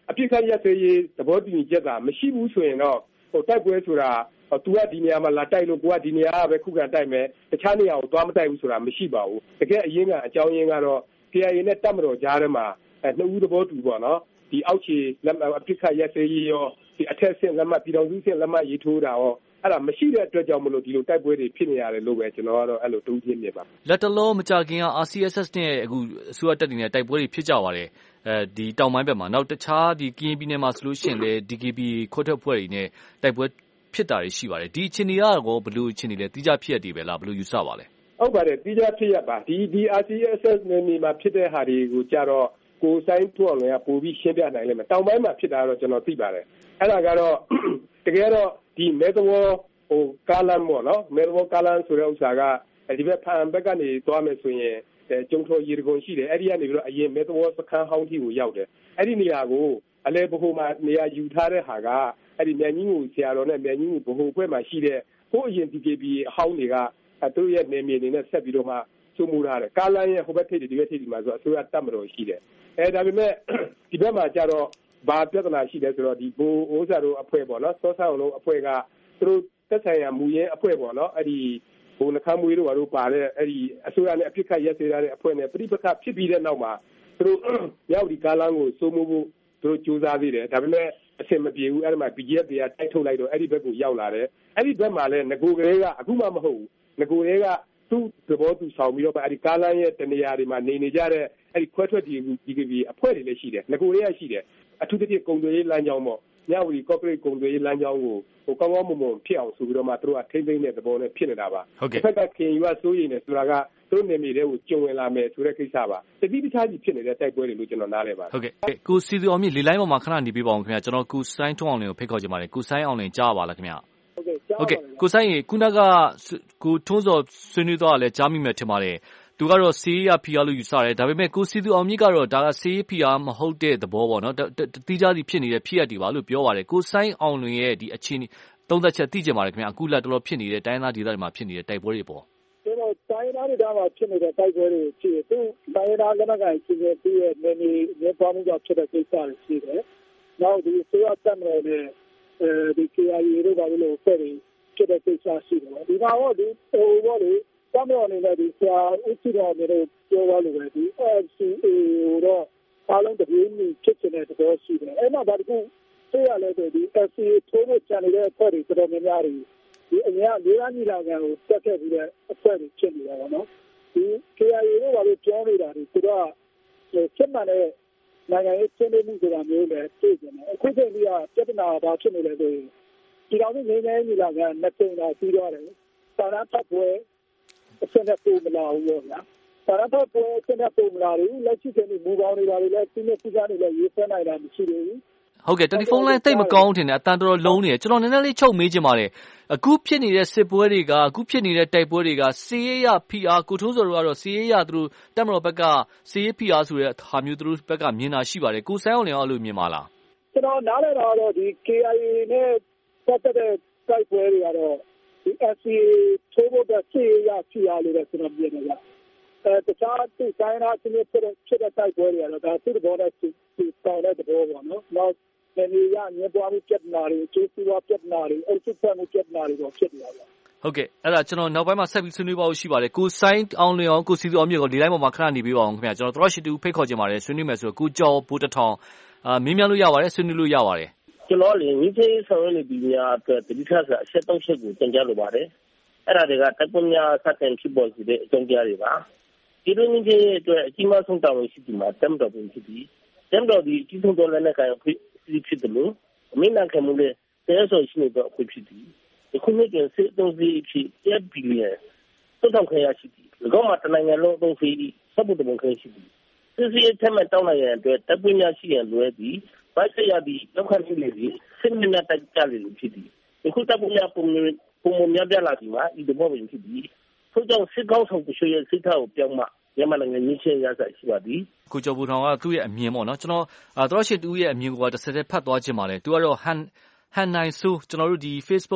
Speaker 4: အပြစ်ခတ်ရက်စဲရေးသဘောတူညီချက်ကမရှိဘူးဆိုရင်တော့ဟိုတိုက်ပွဲဆိုတာသူကဒီနေရာမှာလာတိုက်လို့ကိုကဒီနေရာပဲခုခံတိုက်မယ်တခြားနေရာကိုသွားမတိုက်ဘူးဆိုတာမရှိပါဘူးတကယ်အရင်းကအကြောင်းရင်းကတော့ K I A နဲ့တပ်မတော်ကြားထဲမှာနှစ်ဦးသဘောတူပေါ့နော်ဒီအောက်ခြေလက်အပြစ်ခတ်ရက်စဲရေးရောဒီအထက်ဆင့်လက်မှတ်ပြည်တော်စုဆင့်လက်မှတ်ရေးထိုးတာရောအဲ့ဒါမရှိတဲ့အတွက်ကြောင့်မလို့ဒီလိုတိုက်ပွဲတွေဖြစ်နေရတယ်လို့ပဲကျွန်တော်ကတော့အဲ့လိုတူးချင်းမြင်ပါ
Speaker 6: လက်တလုံးမကြခင်က R C S S နဲ့အခုအစိုးရတပ်တွေနဲ့တိုက်ပွဲတွေဖြစ်ကြပါတယ်အဲဒီတောင်ပိုင်းဘက်မှာနောက်တခြားဒီကရင်ပြည်နယ်မှာဆိုလို့ရှိရင်လည်း D K B ခွတ်ထွက်ဖွဲ့တွေနဲ့တိုက်ပွဲဖြစ်တာတွေရှိပါတယ်ဒီအခြေအနေကတော့ဘယ်လိုအခြေအနေလဲတိကျဖြစ်ရတည်ပဲလားဘယ်လိုယူဆပါလဲ
Speaker 4: ဟုတ်ပါတယ်တိကျဖြစ်ရပါဒီဒီ R C S S နယ်မြေမှာဖြစ်တဲ့ဟာတွေကိုကြတော့ကိုဆိုင်ထွန်းလည်းပို့ပြီးရှင်းပြနိုင်လိမ့်မယ်တောင်ပိုင်းမှာဖြစ်တာတော့ကျွန်တော်သိပါတယ်အဲ့ဒါကတော့တကယ်တော့ဒီမဲသဘောဟိုကာလန်ပေါ့နော်မဲသဘောကာလန်ဆိုတဲ့ဥစ္စာကဒီဘက်ဖန်ဘက်ကနေသွားမယ်ဆိုရင်ကျုံထော်ရေတကုံရှိတယ်အဲ့ဒီကနေပြီးတော့အရင်မဲသဘောစခန်းဟောင်းတီကိုရောက်တယ်အဲ့ဒီနေရာကိုအလဲဘိုမှာနေရာယူထားတဲ့ဟာကအဲ့ဒီမြန်ကြီးကိုဆရာတော်နဲ့မြန်ကြီးကိုဘိုဘွဲ့မှာရှိတဲ့ဟိုအရင် D K B အဟောင်းတွေကသူတို့ရဲ့နေမြေနေနဲ့ဆက်ပြီးတော့မှစုမှုထားတယ်ကာလန်ရဲ့ဟိုဘက်ထိပ်ဒီဘက်ထိပ်ဒီမှာဆိုအစိုးရတပ်မတော်ရှိတယ်အဲဒါပေမဲ့ဒီဘက်မှာကျတော့ဘာပြဿနာရှိလဲဆိုတော့ဒီဘိုးဥစ္စာတို့အဖွဲ့ပေါ့နော်စောဆောင်လုံးအဖွဲ့ကသူတို့တက်ဆိုင်ရာမူရင်းအဖွဲ့ပေါ့နော်အဲ့ဒီဘိုးနှခမ်းမွေးတို့ဘာလို့ပါတဲ့အဲ့ဒီအစိုးရနဲ့အပြစ်ခတ်ရက်စဲထားတဲ့အဖွဲ့နဲ့ပြိပခတ်ဖြစ်ပြီးတဲ့နောက်မှာသူတို့ရောက်ဒီကာလန်ကိုစိုးမိုးဖို့သူတို့ကြိုးစားသေးတယ်ဒါပေမဲ့အဆင်မပြေဘူးအဲ့ဒီမှာ B G F တွေကတိုက်ထုတ်လိုက်တော့အဲ့ဒီဘက်ကိုရောက်လာတယ်အဲ့ဒီဘက်မှာလည်းငကိုကလေးကအခုမှမဟုတ်ဘူးငကိုလေးကသူ့သဘောတူဆောင်ပြီးတော့အဲ့ဒီကာလန်ရဲ့တနေရာတွေမှာနေနေကြတဲ့အဲ့ဒီခွဲထွက်ဒီဒီကဘီအဖွဲ့တွေလည်းရှိတယ်ငကိုလေးရရှိတယ်အထူးသဖြင့်ကုံတွေရေးလမ်းကြောင်းပေါ့ညဝတီကော့ကရိတ်ကုံတွေရေးလမ်းကြောင်းကိုဟိုကောင်းကောင်းမွန်မွန်ဖြစ်အောင်ဆိုပြီးတော့မှသူတို့ကထိမ့်သိမ့်တဲ့သဘောနဲ့ဖြစ်နေတာပါတစ်ဖက်ကခင်ယူကစိုးရိမ်နေဆိုတာကသူတို့နေမြေတွေကိုကျုံဝင်လာမယ်ဆိုတဲ့ကိစ္စပါတတိပခြားကြီးဖြစ်နေတဲ့တိုက်ပွဲတွေလို့ကျွန်တော်နားလည်ပါတယ်
Speaker 6: ဟုတ်ကဲ့ကိုစီသူအောင်မြင့်လေလိုင်းပေါ်မှာခဏနေပြပါအောင်ခင်ဗျာကျွန်တော်ကိုစိုင်းထွန်းအောင်လင်းကိုဖိတ်ခေါ်ချင်ပါတယ်ကိုစိုင်းအောင်လင်းကြားပါလားခင်ဗျာဟုတ်ကဲ့ကိုစိုင်းရေခုနကကိုထွန်းစောဆွေးနွေးတော့လည်းကြားမိမယ်ထင်ပါတယ်သူကတော့စီးရဖီအားလို့ယူဆတယ်ဒါပေမဲ့ကိုစီသူအောင်မြင့်ကတော့ဒါကစီးဖီအားမဟုတ်တဲ့သဘောပေါ့နော်တိကျစီဖြစ်နေတဲ့ဖြစ်ရတည်ပါလို့ပြောပါတယ်ကိုစိုင်းအောင်လွင်ရဲ့ဒီအခြေအနေသုံးသက်ချက်သိကြပါတယ်ခင်ဗျာအခုလက်တော်ဖြစ်နေတဲ့တိုင်းသားဒေသတွေမှာဖြစ်နေတဲ့တိုက်ပွဲတွေပေါ့
Speaker 8: ကျွန်တော်တိုင်းသားဒေသမှာဖြစ်နေတဲ့တိုက်ပွဲတွေဖြစ်သူတိုင်းသားကနကချင်းချင်းသူ့ရဲ့နေနေနေပွားမှုကြောင့်ဖြစ်တဲ့ကိစ္စတွေရှိတယ်နောက်ဒီဆိုရတက်မယ်နဲ့အဲဒီ K I A တို့ဘာလို့ဆက်ပြီးဖြစ်တဲ့ကိစ္စရှိတယ်ဒီမှာတော့ဒီဟိုဘောလေတမန်တော်နေတဲ့ဆရာဦးစီတော်မျိုးပြောရလို့ပဲဒီ F C A တော့အားလုံးတပြေးညီဖြစ်နေတဲ့သဘောရှိတယ်အဲ့မှာဒါတခုသိရလဲဆိုဒီ F C A ထိုးဖို့ကြံနေတဲ့အဖွဲ့တွေတော်တော်များများတွေဒီအများလေးရညီလာခံကိုတက်ခဲ့ပြီးတဲ့အဖွဲ့တွေဖြစ်နေတာပေါ့နော်ဒီ K I A တို့ဘာလို့ပြောနေတာဒီသူတို့ကစစ်မှန်တဲ့နိုင်ငံရေးချင်းမှုဆိုတာမျိုးလည်းသိကြတယ်အခုချိန်ကြီးကပြဿနာဘာဖြစ်နေလဲဆိုရင်ဒီတော်မျိုးငင်းငင်းညီလာခံနှစ်ကြိမ်တော့ပြီးတော့တယ်စာရဖတ်ပွဲအစနဲ့ပုံမလာဘူးပေါ့ဗျာစာရဖတ်ပွဲအစနဲ့ပုံမလာဘူးလက်ရှိချိန်ဒီမူကောင်းတွေပါလေလက်ရှိနဲ့ပြည်သားတွေလည်းရေးဆွဲနိုင်တာမရှိသေးဘူး
Speaker 6: ဟုတ်ကဲ့တယ်လီဖုန်းလိုင်းတိတ်မကောင်းထင်တယ်အတန်တော်တော်လုံးနေတယ်ကျွန်တော်နည်းနည်းလေးချုပ်မေးချင်ပါတယ်အခုဖြစ်နေတဲ့စစ်ပွဲတွေကအခုဖြစ်နေတဲ့တိုက်ပွဲတွေကစီးရဖီအားကိုထိုးစော်တို့ကတော့စီးရသူတို့တက်မတော်ဘက်ကစီးရဖီအားဆိုတဲ့ဟာမျိုးသူတို့ဘက်ကမြင်တာရှိပါတယ်ကိုဆိုင်အောင်လည်းအဲ့လိုမြင်ပါလား
Speaker 8: ကျွန်တော်နားလည်တာတော့ဒီ K I A နဲ့ပတ်သက်တဲ့တိုက်ပွဲတွေကတော့ဒီ F C A ထိုးဖို့တဲ့စီးရဖီအားလို့လည်းကျွန်တော်မြင်တယ်ဗျအဲတခြားသူဆိုင်ရာချင်းဖြစ်တဲ့ဖြစ်တဲ့တိုက်ပွဲတွေကတော့ဒါသူ့ဘောနဲ့သူတောင်းတဲ့သဘောပေါ့နော်နောက်နေရညပွားမှုပြဿနာတွေကျေးဇူးဝပြဿနာတွေအုပ်စုဖွဲ့မှုပြဿနာတွေတော့ဖြစ်နေတာပါ
Speaker 6: ဟုတ်ကဲ့အဲ့ဒါကျွန်တော်နောက်ပိုင်းမှာဆက်ပြီးဆွေးနွေးပါလို့ရှိပါတယ်ကိုစိုင်းအောင်လျော်ကိုစီသူအောင်မြင့်ကိုဒီတိုင်းပေါ်မှာခဏနေပေးပါအောင်ခင်ဗျာကျွန်တော်တို့ရှိတူဖိတ်ခေါ်ချင်ပါတယ်ဆွေးနွေးမယ်ဆိုတော့ကိုကျော်ဘိုးတထောင်အာမင်းများလို့ရပါတယ်ဆွေးနွေးလို့ရပါတယ်
Speaker 23: ကျွန်တော်လေညီသေးဆောင်ရနေပြီးများအတွက်တိကျစာအချက်သုံးချက်ကိုတင်ပြလိုပါတယ်အဲ့ဒါတွေကတပ်ပုံများစတင်ဖြစ်ပေါ်စေတဲ့အကြောင်းကြားတွေပါဒီလိုညီသေးအတွက်အကြီးမားဆုံးတာဝန်ရှိသူမှာတမ်တော်ပင်ဖြစ်ပြီးတမ်တော်ဒီအကြီးဆုံးတော်လည်းနဲ့ကိုင်ဖြစ်တယ်လို့အမင်းနာခံမှုလေတဲဆိုရှိနေတော့အဖြစ်ပြီးအခုနှစ်ကျစစ်သုံးစီဖြစ်တစ်ဘီလီယံသုံးထောင်ခရရှိပြီး၎င်းမှာတနိုင်ငံလုံးသုံးစီစပ်ဖို့တမန်ခရရှိပြီးစစ်စီအထက်မှတောင်းလိုက်ရတဲ့အတွက်တပ်ပညာရှိရလွဲပြီးဗိုက်ဆက်ရပြီးလောက်ခဏလေးပြီးစစ်မျက်တက်ကြလေလို့ဖြစ်ပြီးအခုတပ်ပညာပုံပုံများပြလာပြီးမှဒီဘောပင်ဖြစ်ပြီးထို့ကြောင့်စစ်ကောင်းဆောင်ကိုရွှေရစစ်ထားကိုပြောင်းမှမြန်မာနိုင်ငံကြီးချင်းရဆိုင်ရှိပါသည်
Speaker 6: ကိုကျော်ဘူထောင်ကသူ့ရဲ့အမြင်ပေါ့နော်ကျွန်တော်တော်တော်ရှိတူရဲ့အမြင်ကိုတစ်စက်တည်းဖတ်သွားခြင်းပါလေသူကတော့ဟန်ဟန်နိုင်ဆိုကျွန်တော်တို့ဒီ Facebook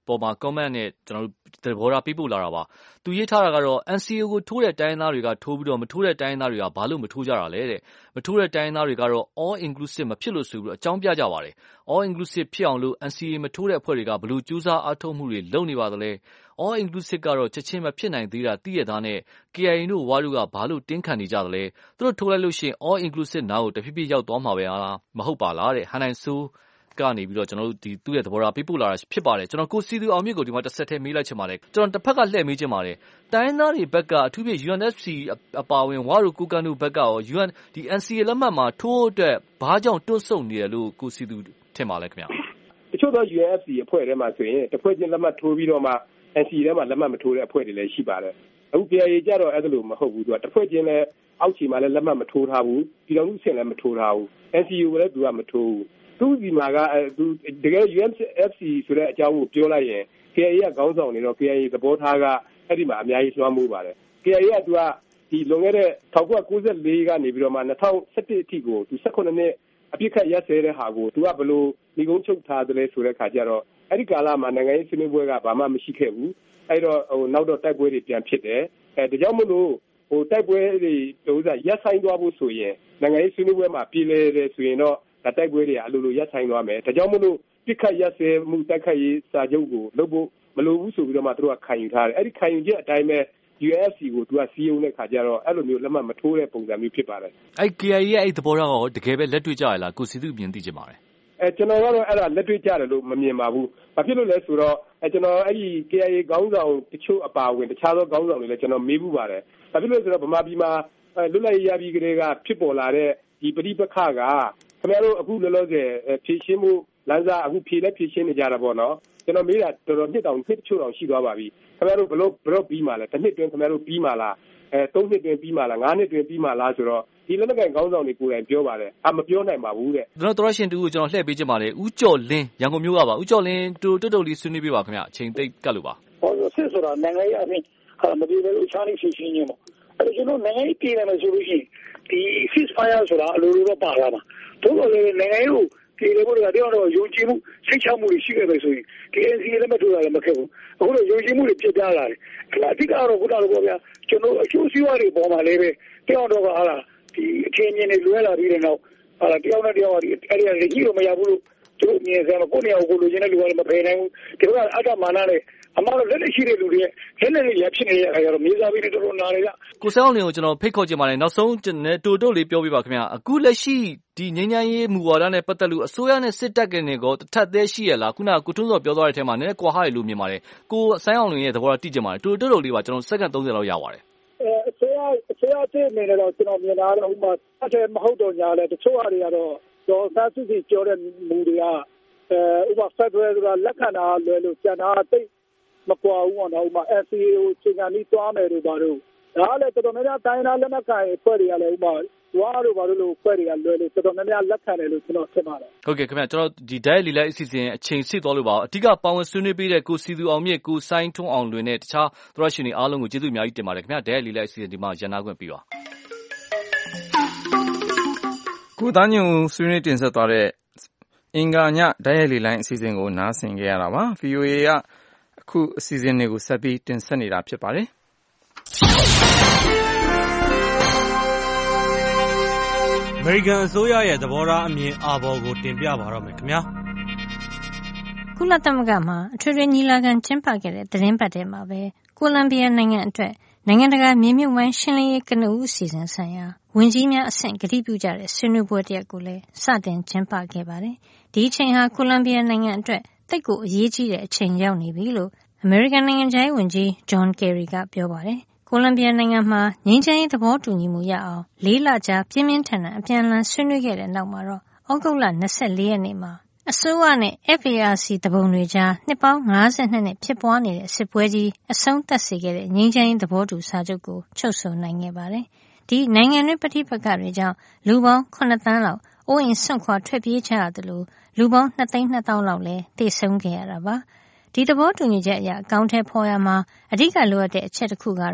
Speaker 6: ပေါ်မှာ comment နဲ့ကျွန်တော်တို့သဘောထားပေးပို့လာတာပါသူရေးထားတာကတော့ N C A ကိုထိုးတဲ့တိုင်းသားတွေကထိုးပြီးတော့မထိုးတဲ့တိုင်းသားတွေကဘာလို့မထိုးကြတာလဲတဲ့မထိုးတဲ့တိုင်းသားတွေကတော့ all inclusive မဖြစ်လို့ဆိုပြီးတော့အကြောင်းပြကြပါတယ် all inclusive ဖြစ်အောင်လို့ N C A မထိုးတဲ့အဖွဲ့တွေကဘလို့ကြိုးစားအားထုတ်မှုတွေလုပ်နေပါသလဲ all inclusive ကတော့ချက်ချင်းမဖြစ်နိုင်သေးတာသိရသားနဲ့ K I A တို့ဝါတို့ကဘာလို့တင်းခံနေကြသလဲသူတို့ထိုးလိုက်လို့ရှိရင် all inclusive နားကိုတဖြည်းဖြည်းရောက်သွားမှာပဲလားမဟုတ်ပါလားတဲ့ဟန်နိုင်ဆိုးကနေပြီးတော့ကျွန်တော်တို့ဒီသူ့ရဲ့သဘောထားပေးပို့လာတာဖြစ်ပါတယ်ကျွန်တော်ကိုစီသူအောင်မြင့်ကိုဒီမှာတစ်ဆက်တည်းမေးလိုက်ချင်ပါတယ်ကျွန်တော်တစ်ဖက်ကလှည့်မေးချင်ပါတယ်တိုင်းသားတွေဘက်ကအထူးဖြင့် U N F C အပါဝင်ဝါတို့ကိုကန်တို့ဘက်ကရော U N ဒီ N C A လက်မှတ်မှာထိုးအတွက်ဘာကြောင့်တွန့်ဆုတ်နေတယ်လို့ကိုစီသူထင်ပါလဲခင်ဗျာ
Speaker 4: တချို့သော U N F C အဖွဲ့ထဲမှာဆိုရင်တစ်ဖွဲ့ချင်းလက်မှတ်ထိုးပြီးတော့မှ N C A ထဲမှာလက်မှတ်မထိုးတဲ့အဖွဲ့တွေလည်းရှိပါတယ်အခု K I A ကြတော့အဲ့ဒါလို့မဟုတ်ဘူးသူကတစ်ဖွဲ့ချင်းလည်းအောက်ခြေမှာလည်းလက်မှတ်မထိုးထားဘူးပြည်တော်မှုဆင့်လည်းမထိုးထားဘူး N C A ကိုလည်းသူကမထိုးဘူးသူဒီမှာကသူတကယ် U N F C ဆိုတဲ့အကြောင်းကိုပြောလိုက်ရင် K I A ကခေါင်းဆောင်နေတော့ K I A သဘောထားကအဲ့ဒီမှာအများကြီးလွှမ်းမိုးပါတယ် K I A ကသူကဒီလွန်ခဲ့တဲ့၁၉၉၄ကနေပြီးတော့မှ၂၀၁၁အထိကိုသူ၁၈နှစ်အပြစ်ခတ်ရက်စဲတဲ့ဟာကိုသူကဘလို့ဒီကုန်းချုပ်ထားတယ်လဲဆိုတဲ့ခါကျတော့အဲ့ဒီကာလမှာနိုင်ငံရေးဆွေးနွေးပွဲကဘာမှမရှိခဲ့ဘူးအဲ့တော့ဟိုနောက်တော့တိုက်ပွဲတွေပြန်ဖြစ်တယ်အဲဒါကြောင့်မလို့ဟိုတိုက်ပွဲတွေဥစ္စာရက်ဆိုင်သွားဖို့ဆိုရင်နိုင်ငံရေးဆွေးနွေးပွဲမှာပြည်လဲတယ်ဆိုရင်တော့တိုက်ပွဲတွေကအလိုလိုရက်ဆိုင်သွားမယ်ဒါကြောင့်မလို့ပြစ်ခတ်ရက်စဲမှုတိုက်ခတ်ရေးစာချုပ်ကိုလုပ်ဖို့မလိုဘူးဆိုပြီးတော့မှသူတို့ကခံယူထားတယ်အဲ့ဒီခံယူချက်အတိုင်းပဲ U N F C ကိုသူကစီးရုံးတဲ့ခါကျတော့အဲ့လိုမျိုးလက်မှတ်မထိုးတဲ့ပုံစံမျိုးဖြစ်ပါတယ်
Speaker 6: အဲ့ K I A ရဲ့အဲ့သဘောထားကတကယ်ပဲလက်တွေ့ကြရလားကိုစီသူမြင်သိချင်ပါတယ်
Speaker 4: အဲကျွန်တော်ကတော့အဲ့ဒါလက်တွေ့ကြတယ်လို့မမြင်ပါဘူးဘာဖြစ်လို့လဲဆိုတော့အဲကျွန်တော်အဲ့ဒီ K I A ခေါင်းဆောင်တချို့အပါအဝင်တခြားသောခေါင်းဆောင်တွေလည်းကျွန်တော်မေးဘူးပါတယ်ဘာဖြစ်လို့လဲဆိုတော့ဗမာပြည်မှာလွတ်လပ်ရေးရပြီးကတည်းကဖြစ်ပေါ်လာတဲ့ဒီပဋိပက္ခကခင်ဗျားတို့အခုလောလောဆယ်ဖြည့်ရှင်းမှုလမ်းစာအခုဖြည့်လဲဖြည့်ရှင်းနေကြတာပေါ့နော်ကျွန်တော်မေးတာတော်တော်နှစ်တောင်နှစ်ချို့တောင်ရှိသွားပါပြီခင်ဗျားတို့ဘလို့ဘလို့ပြီးမှလဲတစ်နှစ်တွင်းခင်ဗျားတို့ပြီးမှလားအဲသုံးနှစ်တွင်းပြီးမှလားငါးနှစ်တွင်းပြီးမှလားဆိုတော့ဒီလက်နက်ကိုင်ခေါင်းဆောင်တွေကိုယ်တိုင်ပြောပါတယ်အမပြောနိုင်ပါဘူးတဲ့
Speaker 6: ကျွန်တော်တော်ရှင်တူကိုကျွန်တော်လှည့်ပေးချင်ပါတယ်ဦးကျော်လင်းရန်ကုန်မြို့ကပါဦးကျော်လင်းတူတွတ်တုတ်လေးဆွေးနွေးပေးပါခင်ဗျအချိန်သိပ်ကတ်လို့ပါ
Speaker 8: ဟောစစ်ဆိုတာနိုင်ငံရေးအပြင်ဟာမဒီလိုချားနေရှင်းရှင်းနေမှာအဲ့ကျွန်တော်နိုင်ငံရေးပြည်နယ်မှာဆိုလို့ရှိရင်ဒီ ceasefire ဆိုတာအလိုလိုတော့ပါလာမှာတို့ကလည်းနိုင်ငံရေးကိုပြည်နယ်ဘက်ကတည်းကတော့ယုံကြည်မှုစိတ်ချမှုတွေရှိခဲ့ပဲဆိုရင်ဒီ N C A လည်းမထိုးရလည်းမခက်ဘူးအခုတော့ယုံကြည်မှုတွေပြတ်ပြားလာတယ်အဲ့ဒါအဓိကတော့ခုနကပြောဗျာကျွန်တော်အကျိုးစီးပွားတွေပေါ်မှာလည်းပဲတယောက်တော့ကဟာလားဒီအချင်းချင်းတွေလွဲလာပြီးတဲ့နောက်ဟာလားတယောက်နဲ့တယောက်အဲ့ဒီအဲ့ဒီကြီးတော့မရဘူးလို့သူတို့မြင်ကြတယ်ကိုနေရာကိုလိုချင်တဲ့လူကလည်းမဖယ်နိုင်ဘူးဒီကအတ္တမာနနဲ့အမှန်တော့လက်လက်ရှိတဲ့လူတွေရဲ့လက်လက်ရဖြစ်နေတဲ့အခါကျတော့မြေစာပြီးတော်တော်နာတယ်က
Speaker 6: ကိုစောင်းလင်းကိုကျွန်တော်ဖိတ်ခေါ်ချင်ပါတယ်နောက်ဆုံးတူတုတ်လေးပြောပြပါခင်ဗျာအခုလက်ရှိဒီငញ្ញမ်းရေးမူဝါဒနဲ့ပတ်သက်လို့အစိုးရနဲ့စစ်တပ်ကနေကောတထက်သေးရှိရလားခုနကကိုထွန်းစောပြောသွားတဲ့အထက်မှာနည်းနည်းကွာဟရလို့မြင်ပါတယ်ကိုဆိုင်းအောင်လင်းရဲ့သဘောထားတိကျင်ပါတယ်တူတုတ်တုတ်လေးပါကျွန်တော်စက္ကန့်သုံးဆယ်လောက်ရပါတယ်
Speaker 8: အဲအစိုးရအစိုးရတဲ့အနေနဲ့တော့ကျွန်တော်မြင်တာတော့ဥပမာအထက်မဟုတ်တော့ညာလဲတချို့ဟာတွေကတော့တော့စားစုစီပြောတဲ့မူတွေကအဲဥပမာ Federal ဆိုတာလက်ခံတာလွယ်လို့ကျန်တာတိတ်မကွာဘူးပေါ့နော်ဥပမာ N C A ကိုချိန်ခံပြီးသွားမယ်လို့ပါတော့ဒါလည်းတော်တော်များများတိုင်းသားလက်နက်ကိုင်အဖွဲ့တွေကလည်းဥပမာဝါတို့ဘာလို့လို့ဖွဲ့တွေကလွယ်လို့တော်တော်များများလက်ခံတယ်လို့ကျွန်တော်ထင်ပါတယ်
Speaker 6: ဟုတ်ကဲ့ခင်ဗျကျွန်တော်ဒီ diet လီလိုက်အစီအစဉ်အချိန်ဆစ်သွားလို့ပါအဓိကပါဝင်ဆွေးနွေးပေးတဲ့ကိုစီသူအောင်မြင့်ကိုဆိုင်းထွန်းအောင်လွင်နဲ့တခြားသရရှင်တွေအားလုံးကိုကျေးဇူးအများကြီးတင်ပါတယ်ခင်ဗျ diet လီလိုက်အစီအစဉ်ဒီမှာရန်နာခွင့်ပြီးပါ
Speaker 2: ကိုသားညုံဆွေးနွေးတင်ဆက်သွားတဲ့အင်္ဂါည diet လီလိုက်အစီအစဉ်ကိုနားဆင်ကြရတာပါ V O A ကအခုအစီအစဉ်တွေကိုဆက်ပြီးတင်ဆက်နေတာဖြစ်ပါတယ်
Speaker 9: အမေရိကန်အစိုးရရဲ့သဘောထားအမြင်အာဘော်ကိုတင်ပြပါတော့မယ်ခင်ဗျာ
Speaker 10: ကုလသမဂ္ဂမှာအထွေထွေညီလာခံကျင်းပခဲ့တဲ့သတင်းပတ်ထဲမှာပဲကိုလံဘီယာနိုင်ငံအတွက်နိုင်ငံတကာမြေမြုပ်မိုင်းရှင်းလင်းရေးကနဦးအစီအစဉ်ဆိုင်ရာဝန်ကြီးများအဆင့်ကတိပြုကြတဲ့ဆွေးနွေးပွဲတစ်ရပ်ကိုလည်းစတင်ကျင်းပခဲ့ပါတယ်ဒီအချိန်ဟာကိုလံဘီယာနိုင်ငံအတွက်သိပ်ကိုအရေးကြီးတဲ့အချိန်ရောက်နေပြီလို့အမေရိကန်နိုင်ငံခြားရေးဝန်ကြီးဂျွန်ကယ်ရီကပြောပါတယ်ကိုလံဘီယာနိုင်ငံမှာငြိမ်းချမ်းရေးသဘောတူညီမှုရအောင်လေးလကြာပြင်းပြင်းထန်ထန်အပြန်အလှန်ဆွေးနွေးခဲ့တဲ့နောက်မှာတော့ဩဂုတ်လ၂၄ရက်နေ့မှာအစိုးရနဲ့ F A R C တပုံတွေကြားနှစ်ပေါင်း၅၂နှစ်ဖြစ်ပွားနေတဲ့စစ်ပွဲကြီးအဆုံးသတ်စေခဲ့တဲ့ငြိမ်းချမ်းရေးသဘောတူစာချုပ်ကိုချုပ်ဆိုနိုင်ခဲ့ပါတယ်။ဒီနိုင်ငံရေးပဋိပက္ခတွေကြောင့်လူပေါင်း၇သန်းလောက်အိုးအိမ်စွန့်ခွာထွက်ပြေးကြရတယ်လို့လူပေါင်း၂သိန်း၂သောင်းလောက်လည်းသေဆုံးခဲ့ရတာပါ။ဒီသဘောတူညီချက်အရအကောင့်ထဲပေါ်ရမှာအဓိကလိုအပ်တဲ့အချက်တစ်ခုကတော့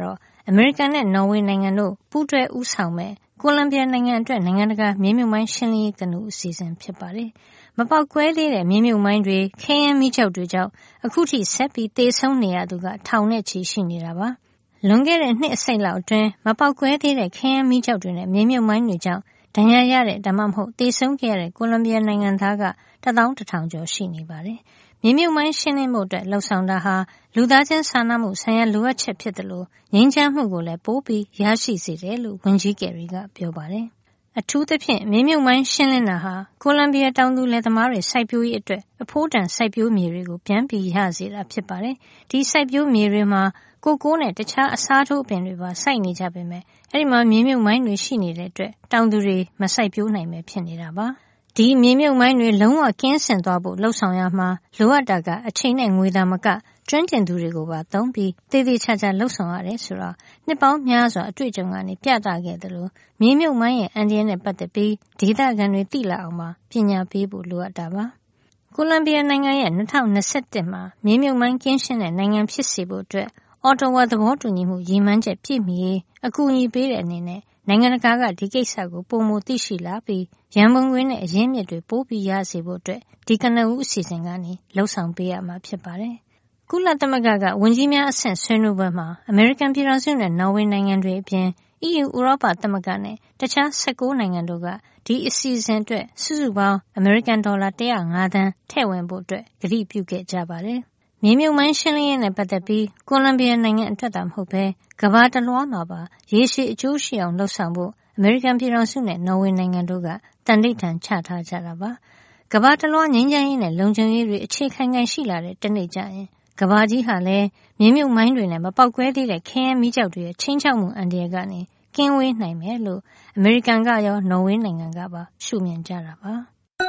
Speaker 10: အမေရိကန်နဲ့နော်ဝေနိုင်ငံတို့ပူးတွဲဦးဆောင်မဲ့ကိုလံဘီယာနိုင်ငံအတွက်နိုင်ငံတကာမြေမြုပ်မိုင်းရှင်းလင်းရေးကနဦးအစီအစဉ်ဖြစ်ပါတယ်။မပေါက်ကွဲသေးတဲ့မြေမြုပ်မိုင်းတွေခဲယမ်းမီးကျောက်တွေကြောင့်အခုထိဆက်ပြီးသေဆုံးနေရသူကထောင်နဲ့ချီရှိနေတာပါ။လွန်ခဲ့တဲ့နှစ်အစိတ်လောက်အတွင်းမပေါက်ကွဲသေးတဲ့ခဲယမ်းမီးကျောက်တွေနဲ့မြေမြုပ်မိုင်းတွေကြောင့်ဒဏ်ရာရတဲ့ဒါမှမဟုတ်သေဆုံးခဲ့ရတဲ့ကိုလံဘီယာနိုင်ငံသားကတသောင်းတစ်ထောင်ကျော်ရှိနေပါတယ်။မြေမြုပ်မိုင်းရှင်းလင်းမှုအတွက်လှုံ့ဆော်တာဟာလူသားချင်းစာနာမှုဆိုင်ရာလိုအပ်ချက်ဖြစ်တယ်လို့ငြိမ်းချမ်းမှုကိုလည်းပိုပြီးရရှိစေတယ်လို့ဝန်ကြီးကယ်ရီကပြောပါတယ်။အထူးသဖြင့်မြေမြုပ်မိုင်းရှင်းလင်းတာဟာကိုလံဘီယာတောင်သူလယ်သမားတွေစိုက်ပျိုးရေးအတွက်အဖိုးတန်စိုက်ပျိုးမြေတွေကိုပြန်ပြီးရစေတာဖြစ်ပါတယ်။ဒီစိုက်ပျိုးမြေတွေမှာကိုကိုနဲ့တခြားအစားထိုးပင်တွေပါစိုက်နေကြပေမဲ့အဲဒီမှာမြေမြုပ်မိုင်းတွေရှိနေတဲ့အတွက်တောင်သူတွေမစိုက်ပျိုးနိုင်ပဲဖြစ်နေတာပါ။ဒီမြေမြုပ်မိုင်းတွေလုံးဝကင်းစင်သွားဖို့လှုံ့ဆော်ရမှာလိုအပ်တာကအချိန်နဲ့ငွေသာမကကျွမ်းကျင်သူတွေကိုပါသုံးပြီးသေသေးချာချာလှုံ့ဆော်ရတယ်ဆိုတာနှစ်ပေါင်းများစွာအတွေ့အကြုံကနေပြသခဲ့တယ်လို့မြေမြုပ်မိုင်းရဲ့အန္တရာယ်နဲ့ပတ်သက်ပြီးဒေသခံတွေသိလာအောင်ပါပညာပေးဖို့လိုအပ်တာပါ။ကိုလံဘီယာနိုင်ငံရဲ့၂၀၂၁မှာမြေမြုပ်မိုင်းကင်းရှင်းတဲ့နိုင်ငံဖြစ်စေဖို့အတွက်အော်တိုဝါသဘောတူညီမှုရည်မှန်းချက်ပြည့်မီရေးအကူအညီပေးတဲ့အနေနဲ့နိုင်ငံတကာကဒီကိစ္စကိုပုံမသိရှိလာပြီးရန်ပုံငွေနဲ့အရင်းမြစ်တွေပိုးပြီးရစေဖို့အတွက်ဒီကနဦးအစီအစဉ်ကနေလှုံ့ဆော်ပေးရမှာဖြစ်ပါတယ်။ကုလသမဂ္ဂကဝန်ကြီးများအဆင့်ဆွေးနွေးပွဲမှာအမေရိကန်ပြည်ထောင်စုနဲ့နော်ဝေနိုင်ငံတွေအပြင် အီးယူ ဥရောပသမဂ္ဂနဲ့တခြား၁၉နိုင်ငံတို့ကဒီအစီအစဉ်အတွက်စုစုပေါင်းအမေရိကန်ဒေါ်လာ၁၀၅သန်းထည့်ဝင်ဖို့အတွက်ကတိပြုခဲ့ကြပါတယ်။မြေမြုပ်မိုင်းရှင်းလင်းရေးနဲ့ပတ်သက်ပြီးကိုလံဘီယာနိုင်ငံအတွက်သာမဟုတ်ပဲကမ္ဘာတလွှားမှာပါရေရှည်အကျိုးရှိအောင်လှုပ်ဆောင်ဖို့အမေရိကန်ပြည်ထောင်စုနဲ့နော်ဝေနိုင်ငံတို့ကတန်ဋိဌာန်ချထားကြတာပါ။ကမ္ဘာတလွှားငြိမ်းချမ်းရေးနဲ့လုံခြုံရေးတွေအခြေခံခံရှိလာတဲ့တနေ့ကျရင်ကမ္ဘာကြီးဟာလည်းမြေမြုပ်မိုင်းတွေနဲ့မပေါက်ကွဲသေးတဲ့ခဲယမ်းမီးကျောက်တွေရဲ့ချင်းချောက်မှုအန္တရာယ်ကနေကင်းဝေးနိုင်မယ်လို့အမေရိကန်ကရောနော်ဝေနိုင်ငံကပါရှုမြင်ကြတာပါ။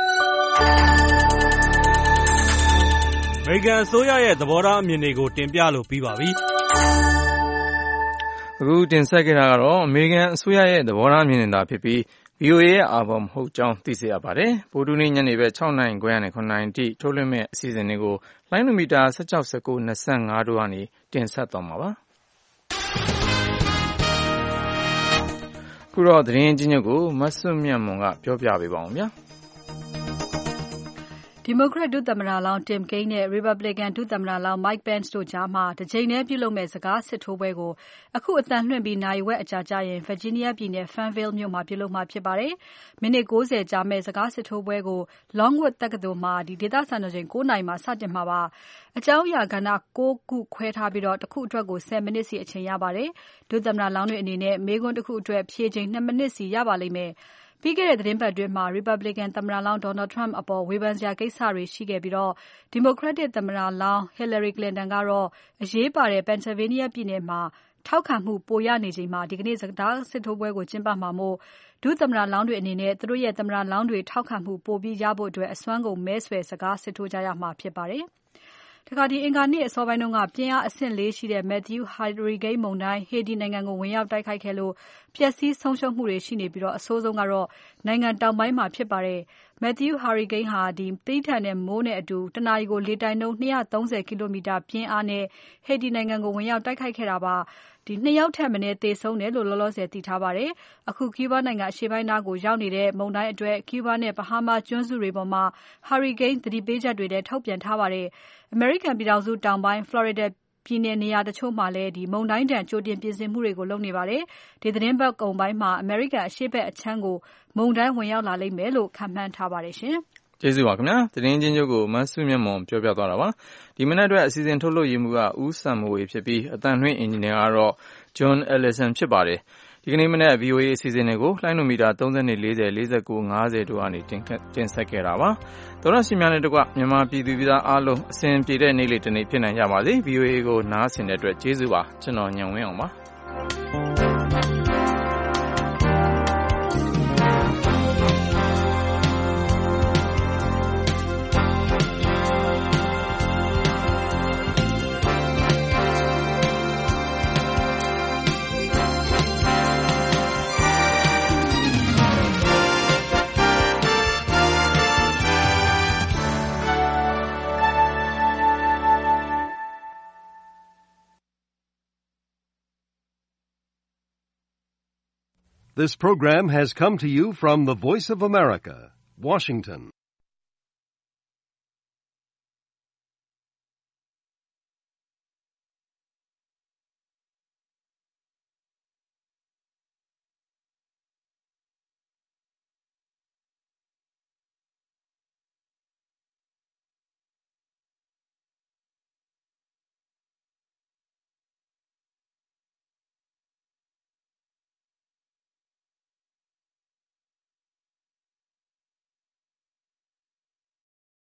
Speaker 9: အမေရိကန်အစိုးရရဲ့သဘောထားအမြင်တွေကိုတင်ပြလို့ပြီးပါပြီ။
Speaker 2: အခုတင်ဆက်ခဲ့တာကတော့အမေရိကန်အစိုးရရဲ့သဘောထားအမြင်နေတာဖြစ်ပြီး ဗွီအိုအေရဲ့အာဘော်မဟုတ်ကြောင်းသိစေရပါတယ်။ဗုဒ္ဓနေ့ညနေဘက်၆နာရီခွဲကနေ၇နာရီအထိထုတ်လွှင့်မယ့်အစီအစဉ်တွေကိုလိုင်းနိုမီတာ၁၆ ၁၉ ၂၅တို့ကနေတင်ဆက်သွားမှာပါ။ခုတော့သတင်းချင်းချုပ်ကိုမဆွမြတ်မွန်ကပြောပြပေးပါအောင်ဗျာ။
Speaker 7: ဒီမိုကရက်ဒုသမ္မတလောင်း Tim Kaine နဲ့ Republican ဒုသမ္မတလောင်း Mike Pence တို့ကြားမှာတစ်ကြိမ်တည်းပြုလုပ်မယ့်စကားစစ်ထိုးပွဲကိုအခုအသံလွှင့်ပြီးနာရီဝက်အကြာကျရင် Virginia ပြည်နယ် Fairfield မြို့မှာပြုလုပ်မှာဖြစ်ပါတယ်။မိနစ်၉၀ကြာမယ့်စကားစစ်ထိုးပွဲကို Longwood တက္ကသိုလ်မှာဒီဒေသစံတော်ချိန်၉နာရီမှာစတင်မှာပါ။အကြောင်းအရာကဏ္ဍ၉ခုခွဲထားပြီးတော့တစ်ခုအတွက်ကို၁၀မိနစ်စီအချိန်ရပါတယ်။ဒုသမ္မတလောင်းတွေအနေနဲ့မေးခွန်းတစ်ခုအတွက်ဖြေချိန်၂မိနစ်စီရပါလိမ့်မယ်။ပြီးခဲ့တဲ့သတင်းပတ်အတွင်းမှာ Republican သမ္မတလောင်း Donald Trump အပေါ်ဝေဖန်စရာကိစ္စတွေရှိခဲ့ပြီးတော့ Democratic သမ္မတလောင်း Hillary Clinton ကတော့အရေးပါတဲ့ Pennsylvania ပြည်နယ်မှာထောက်ခံမှုပိုရနေချိန်မှာဒီကနေ့စကားစစ်ထိုးပွဲကိုကျင်းပမှာမို့ဒုသမ္မတလောင်းတွေအနေနဲ့သူတို့ရဲ့သမ္မတလောင်းတွေထောက်ခံမှုပိုပြီးရဖို့အတွက်အစွမ်းကုန်မဲဆွယ်စကားစစ်ထိုးကြရမှာဖြစ်ပါတယ်။တခါဒီအင်္ဂါနေ့အစောပိုင်းတုန်းကပြင်းအားအဆင့်၄ရှိတဲ့ Matthew Hurricane မုန်တိုင်း Haiti နိုင်ငံကိုဝင်ရောက်တိုက်ခိုက်ခဲ့လို့ပျက်စီးဆုံးရှုံးမှုတွေရှိနေပြီးတော့အဆိုးဆုံးကတော့နိုင်ငံတောင်ပိုင်းမှာဖြစ်ပါတယ်။ Matthew Hurricane ဟာဒီသီးထန်တဲ့မိုးနဲ့အတူတနာရီကိုလေတိုက်နှုန်း၂၃၀ကီလိုမီတာပြင်းအားနဲ့ Haiti နိုင်ငံကိုဝင်ရောက်တိုက်ခိုက်ခဲ့တာပါ။ဒီနှစ်ယောက်ထက်မနည်းသေဆုံးတယ်လို့လောလောဆယ်သိထားပါတယ်။အခု Cuba နိုင်ငံအရှေ့ပိုင်းနားကိုရောက်နေတဲ့မုန်တိုင်းအတွက် Cuba နဲ့ Bahama ကျွန်းစုတွေပေါ်မှာ Hurricane သတိပေးချက်တွေလည်းထုတ်ပြန်ထားပါတယ်။ American ပြည်ထောင်စုတောင်ပိုင်း Florida ပြည်နယ်နေရာတချို့မှာလည်းဒီမုန်တိုင်းတန်ကြိုတင်ပြင်ဆင်မှုတွေကိုလုပ်နေပါတယ်။ဒီသတင်းပတ်ကုန်ပိုင်းမှာ American အရှေ့ဘက်အခြမ်းကိုမုန်တိုင်းဝင်ရောက်လာလိမ့်မယ်လို့ခန့်မှန်းထားပါတယ်ရှင်။
Speaker 2: ကျေးဇူးပါခင်ဗျာသတင်းချင်းချုပ်ကိုမဆုမြတ်မွန်ပြောပြသွားတာပါဒီမနက်အတွက်အစီအစဉ်ထုတ်လို့ရမှုကဦးစံမိုးဝေဖြစ်ပြီးအတန်လွှင့်အင်ဂျင်နီယာကတော့ John Ellison ဖြစ်ပါတယ်ဒီကနေ့မနက် ဗွီအိုအေ အစီအစဉ်တွေကိုလိုင်းနိုမီတာ၃၂ ၄၀ ၄၉ ၅၀တို့ကနေတင်ဆက်ခဲ့တာပါသောရရှိများနဲ့တကွမြန်မာပြည်သူပြည်သားအားလုံးအစဉ်ပြေတဲ့နေ့လေးတစ်နေ့ဖြစ်နိုင်ကြပါစေ ဗွီအိုအေ ကိုနားဆင်တဲ့အတွက်ကျေးဇူးပါကျွန်တော်ညံဝင်းအောင်ပါ
Speaker 11: This program has come to you from the Voice of America, Washington.